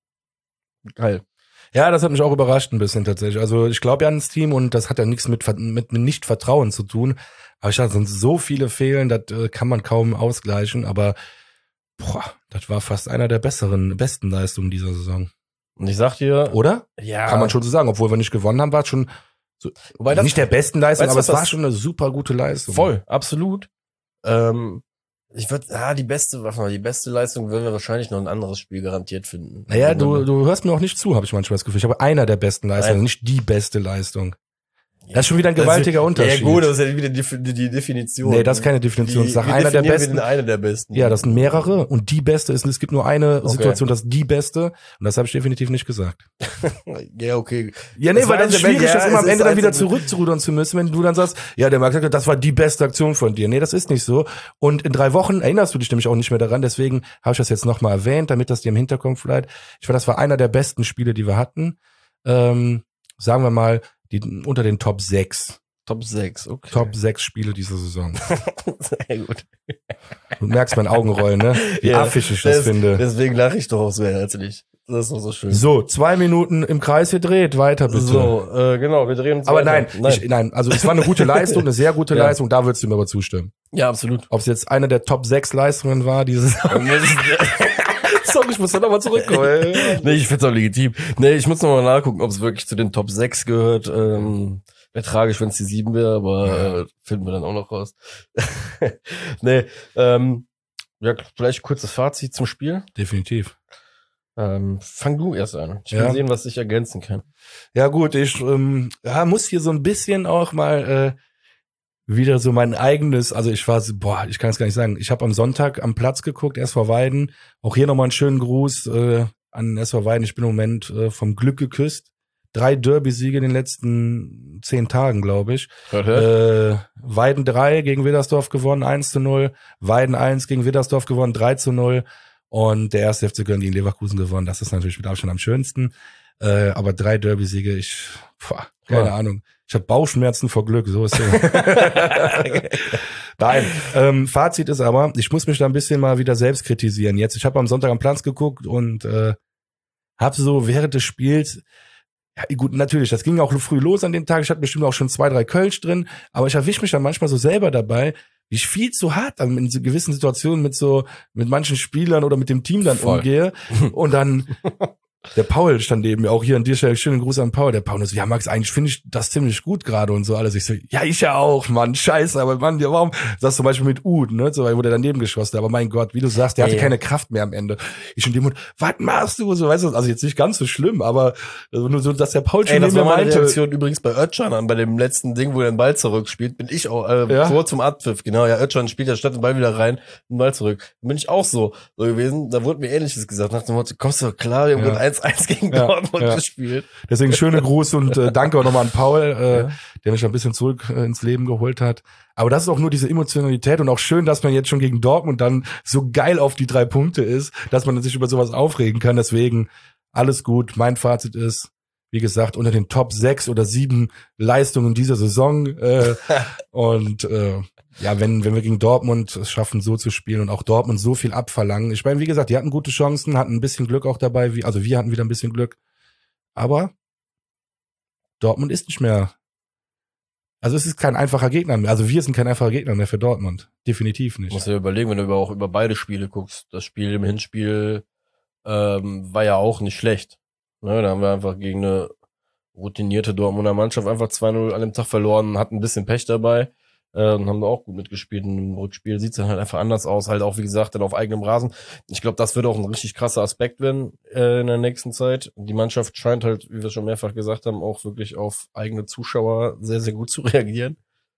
Geil. Ja, das hat mich auch überrascht ein bisschen tatsächlich. Also ich glaube ja ans Team und das hat ja nichts mit, mit, mit Nicht-Vertrauen zu tun. Aber ich dachte, es sind so viele Fehlen, das äh, kann man kaum ausgleichen. Aber boah, das war fast einer der besseren, besten Leistungen dieser Saison. Und ich sag dir, Oder? ja, Kann man schon so sagen. Obwohl wir nicht gewonnen haben, war es schon so, wobei das, nicht der besten Leistung, weißt du, aber was es war das- schon eine super gute Leistung. voll, absolut. Ähm, ich würde, ah, die beste, warte mal, die beste Leistung würden wir wahrscheinlich noch ein anderes Spiel garantiert finden. Naja, du, du hörst mir auch nicht zu, habe ich manchmal das Gefühl. Ich habe einer der besten Leistungen, Nein. nicht die beste Leistung. Das ist schon wieder ein gewaltiger das ist, Unterschied. Ja gut, das ist ja wieder die, die, die Definition. Nee, das ist keine Definition. Die, Ich sag wie einer der definieren besten. wir denn eine der besten? Ja, das sind mehrere und die beste ist, es gibt nur eine Okay. Situation, das ist die beste und das habe ich definitiv nicht gesagt. Ja, okay. Ja, nee, Das weil war das ist der- schwierig, ja, das immer es am ist Ende dann wieder einfach- zurückzurudern zu müssen, wenn du dann sagst, ja, der Marc sagt, das war die beste Aktion von dir. Nee, das ist nicht so. Und in drei Wochen erinnerst du dich nämlich auch nicht mehr daran, deswegen habe ich das jetzt nochmal erwähnt, damit das dir im Hinterkopf bleibt. Ich fand, das war einer der besten Spiele, die wir hatten. Ähm, sagen wir mal, die unter den Top sechs. Top sechs, okay. Top sechs Spiele dieser Saison. Sehr gut. Du merkst mein Augenrollen, ne? Wie Ja, affisch ich das des- finde. Deswegen lache ich doch auch sehr herzlich. Das ist doch so schön. So, zwei Minuten im Kreis gedreht, weiter bitte. So, äh, genau, wir drehen uns Aber weiter. nein, nein. Ich, nein, also es war eine gute Leistung, eine sehr gute Ja. Leistung, da würdest du mir aber zustimmen. Ja, absolut. Ob es jetzt eine der Top sechs Leistungen war, dieses Sorry, ich muss da nochmal zurückkommen. Nee, ich find's auch legitim. Nee, ich muss noch mal nachgucken, ob es wirklich zu den Top sechs gehört. Ähm, wäre tragisch, wenn es die sieben wäre, aber äh, finden wir dann auch noch raus. Nee, ähm, ja, vielleicht kurzes Fazit zum Spiel. Definitiv. Ähm, fang du erst an. Ich will Ja. sehen, was ich ergänzen kann. Ja gut, ich ähm, ja, muss hier so ein bisschen auch mal äh, wieder so mein eigenes, also ich war so, boah, ich kann es gar nicht sagen. Ich habe am Sonntag am Platz geguckt, S V Weiden. Auch hier nochmal einen schönen Gruß äh, an S V Weiden. Ich bin im Moment äh, vom Glück geküsst. Drei Derby-Siege in den letzten zehn Tagen, glaube ich. Hört, hört. Äh, Weiden drei gegen Widdersdorf gewonnen, eins zu null. Weiden eins gegen Widdersdorf gewonnen, drei zu null. Und der erste F C Köln gegen Leverkusen gewonnen. Das ist natürlich mit Abstand am schönsten. Äh, aber drei Derby-Siege, ich, boah, keine Ja. Ahnung. Ich habe Bauchschmerzen vor Glück, so ist es. Nein, ähm, Fazit ist aber, ich muss mich da ein bisschen mal wieder selbst kritisieren. Jetzt, ich habe am Sonntag am Platz geguckt und äh, habe so während des Spiels, ja gut, natürlich, das ging auch früh los an dem Tag. Ich hatte bestimmt auch schon zwei, drei Kölsch drin, aber ich erwische mich dann manchmal so selber dabei, wie ich viel zu hart dann in so gewissen Situationen mit so, mit manchen Spielern oder mit dem Team dann Voll. umgehe und dann Der Paul stand neben mir, auch hier an dir, schönen Gruß an Paul. Der Paul ist so, ja Max, eigentlich finde ich das ziemlich gut gerade und so alles. Ich so, ja, ich ja auch, Mann, scheiße, aber Mann, ja, warum? Das zum Beispiel mit Ud, ne, so, wo der daneben geschossen hat. Aber mein Gott, wie du sagst, der hatte Ja. keine Kraft mehr am Ende. Ich in dem Mund, was machst du? So, weißt du, also jetzt nicht ganz so schlimm, aber nur so, dass der Paul schon Ey, das neben war mir meine meinte. Reaktion übrigens bei Özcan an, bei dem letzten Ding, wo er den Ball zurückspielt, bin ich auch, äh, Ja. vor zum Abpfiff, genau, ja, Özcan spielt ja statt den Ball wieder rein, den Ball zurück. Dann bin ich auch so, so gewesen, da wurde mir Ähnliches gesagt, nach dem Motto, kommst du doch klar, wir haben Ja. gerade eins eins gegen Ja, Dortmund ja. gespielt. Deswegen schöne Gruß und äh, danke auch nochmal an Paul, äh, Ja. der mich ein bisschen zurück äh, ins Leben geholt hat. Aber das ist auch nur diese Emotionalität und auch schön, dass man jetzt schon gegen Dortmund dann so geil auf die drei Punkte ist, dass man sich über sowas aufregen kann. Deswegen alles gut. Mein Fazit ist, wie gesagt, unter den Top sechs oder sieben Leistungen dieser Saison. Äh, und äh, ja, wenn wenn wir gegen Dortmund es schaffen, so zu spielen und auch Dortmund so viel abverlangen. Ich meine, wie gesagt, die hatten gute Chancen, hatten ein bisschen Glück auch dabei. Wie, also wir hatten wieder ein bisschen Glück. Aber Dortmund ist nicht mehr. Also es ist kein einfacher Gegner mehr. Also wir sind kein einfacher Gegner mehr für Dortmund. Definitiv Du nicht. musst dir überlegen, wenn du über, auch über beide Spiele guckst. Das Spiel im Hinspiel ähm, war ja auch nicht schlecht. Ne, da haben wir einfach gegen eine routinierte Dortmunder Mannschaft einfach zwei null an dem Tag verloren, hatten ein bisschen Pech dabei äh, und haben da auch gut mitgespielt. Und im Rückspiel sieht's dann halt einfach anders aus, halt auch wie gesagt dann auf eigenem Rasen. Ich glaube, das wird auch ein richtig krasser Aspekt werden äh, in der nächsten Zeit. Die Mannschaft scheint halt, wie wir schon mehrfach gesagt haben, auch wirklich auf eigene Zuschauer sehr, sehr gut zu reagieren.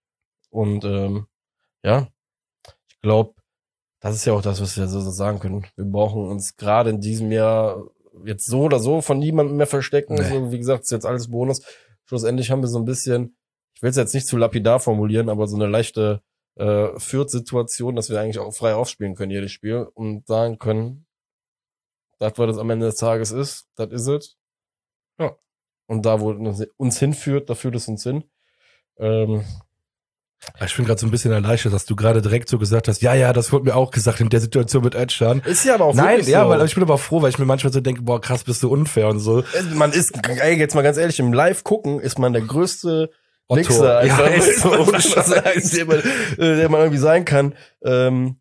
Und ähm, ja, ich glaube, das ist ja auch das, was wir so sagen können. Wir brauchen uns gerade in diesem Jahr jetzt so oder so von niemandem mehr verstecken. Nee. Also, wie gesagt, ist jetzt alles Bonus. Schlussendlich haben wir so ein bisschen, ich will es jetzt nicht zu lapidar formulieren, aber so eine leichte äh, Fürth-Situation, dass wir eigentlich auch frei aufspielen können, jedes Spiel, und sagen können, das, was das am Ende des Tages ist, das ist es. Ja. Und da, wo es uns hinführt, da führt es uns hin. Ähm, Ich bin gerade so ein bisschen erleichtert, dass du gerade direkt so gesagt hast, ja, ja, das wurde mir auch gesagt in der Situation mit Özcan. ist ja aber auch Nein, wirklich ja, so. weil ich bin aber froh, weil ich mir manchmal so denke, boah, krass, bist du unfair und so. Man ist, ey, jetzt mal ganz ehrlich, im Live-Gucken ist man der größte Otto. Wichser, Ja, einfach, ist so, muss ohne man sagen, Scheiß. der man, äh, der man irgendwie sein kann. Ähm,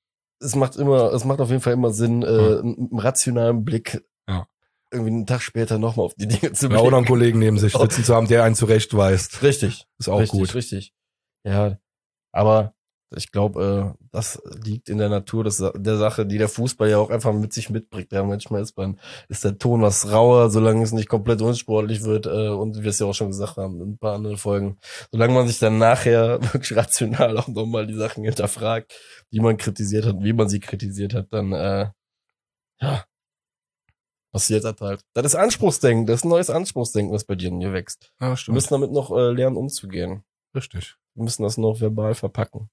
es macht immer, es macht auf jeden Fall immer Sinn, äh, Ja. einen rationalen Blick Ja. irgendwie einen Tag später nochmal auf die Dinge zu Ja, blicken. oder einen Kollegen neben sich sitzen zu haben, der einen zurechtweist. Richtig. Ist auch richtig, gut. Richtig. Ja, aber ich glaube, äh, das liegt in der Natur des, der Sache, die der Fußball ja auch einfach mit sich mitbringt. Ja, manchmal ist man, ist der Ton was rauer, solange es nicht komplett unsportlich wird, äh, und wir es ja auch schon gesagt haben in ein paar anderen Folgen. Solange man sich dann nachher wirklich rational auch nochmal die Sachen hinterfragt, die man kritisiert hat, wie man sie kritisiert hat, dann, äh, ja, passiert das halt. Das ist Anspruchsdenken, das ist ein neues Anspruchsdenken, was bei dir in mir wächst. Ja, Wir stimmt. müssen damit noch äh, lernen, umzugehen. Richtig. Wir müssen das noch verbal verpacken.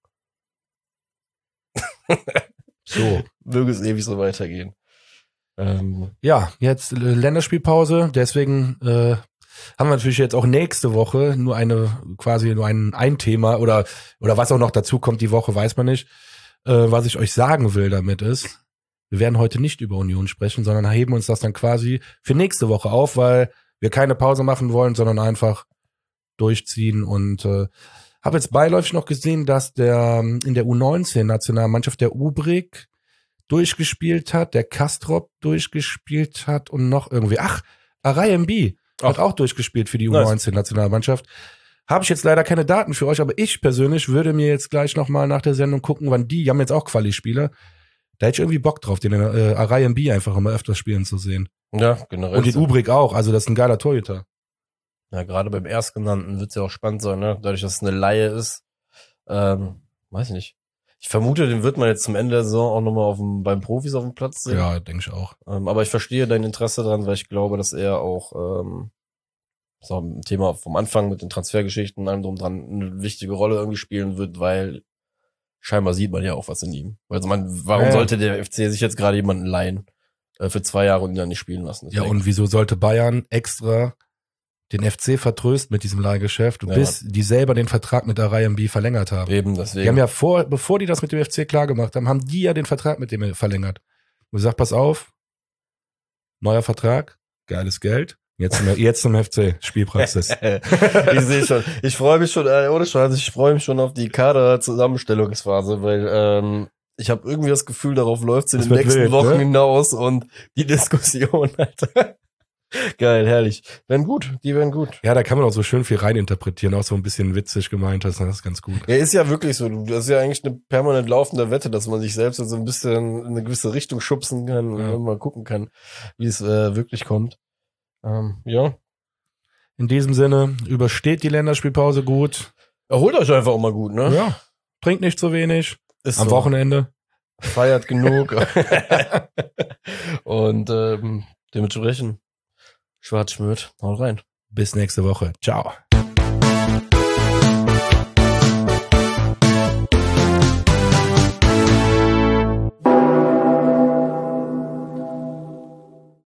So. Möge es ewig so weitergehen. Ähm, Ja, jetzt äh, Länderspielpause, deswegen äh, haben wir natürlich jetzt auch nächste Woche nur eine, quasi nur ein, ein Thema oder, oder was auch noch dazu kommt die Woche, weiß man nicht. Äh, was ich euch sagen will damit ist, wir werden heute nicht über Union sprechen, sondern heben uns das dann quasi für nächste Woche auf, weil wir keine Pause machen wollen, sondern einfach durchziehen und äh, habe jetzt beiläufig noch gesehen, dass der ähm, in der U neunzehn Nationalmannschaft der Ubrik durchgespielt hat, der Kastrop durchgespielt hat und noch irgendwie, ach, Aray M B hat Ach. auch durchgespielt für die U Nice. neunzehn Nationalmannschaft. Habe ich jetzt leider keine Daten für euch, aber ich persönlich würde mir jetzt gleich nochmal nach der Sendung gucken, wann die, die haben jetzt auch Quali-Spieler, da hätte ich irgendwie Bock drauf, den äh, Aray M B einfach immer öfters spielen zu sehen. ja, generell. Und den Ubrik auch, also das ist ein geiler Torhüter. Ja, gerade beim Erstgenannten wird es ja auch spannend sein, ne? Dadurch, dass es eine Laie ist. Ähm, weiß ich nicht. Ich vermute, den wird man jetzt zum Ende der Saison auch nochmal auf dem, beim Profis auf dem Platz sehen. Ja, denke ich auch. Ähm, aber ich verstehe dein Interesse daran, weil ich glaube, dass er auch, ähm, das ist auch ein Thema vom Anfang mit den Transfergeschichten und allem drum dran, eine wichtige Rolle irgendwie spielen wird, weil scheinbar sieht man ja auch was in ihm. Also man, warum Ja, ja. sollte der F C sich jetzt gerade jemanden leihen äh, für zwei Jahre und ihn dann nicht spielen lassen? Ja, und wieso sollte Bayern extra den F C vertrösten mit diesem Leihgeschäft, Ja. bis die selber den Vertrag mit Aray M B verlängert haben? eben deswegen. Die haben ja vor, bevor die das mit dem F C klar gemacht haben, haben die ja den Vertrag mit dem verlängert. Und gesagt, pass auf, neuer Vertrag, geiles Geld, jetzt zum, jetzt zum F C, Spielpraxis. Ich sehe schon. Ich freue mich schon, äh, ohne Scheiß, ich freue mich schon auf die Kader-Zusammenstellungsphase, weil ähm, ich habe irgendwie das Gefühl, darauf läuft's in Das den wird nächsten wild, Wochen ne? hinaus und die Diskussion, Alter. Geil, herrlich. Werden gut, die werden gut. Ja, da kann man auch so schön viel reininterpretieren, auch so ein bisschen witzig gemeint hast, das ist ganz gut. Ja, ist ja wirklich so. Du- Das ist ja eigentlich eine permanent laufende Wette, dass man sich selbst so ein bisschen in eine gewisse Richtung schubsen kann Ja. und mal gucken kann, wie es äh, wirklich kommt. Ähm, ja. In diesem Sinne, übersteht die Länderspielpause gut. Erholt euch einfach auch mal gut, ne? Ja, trinkt nicht zu wenig. Ist Am so. Wochenende. Feiert genug. Und ähm, dementsprechend Schwarz-Schmöd, haut rein. Bis nächste Woche. Ciao.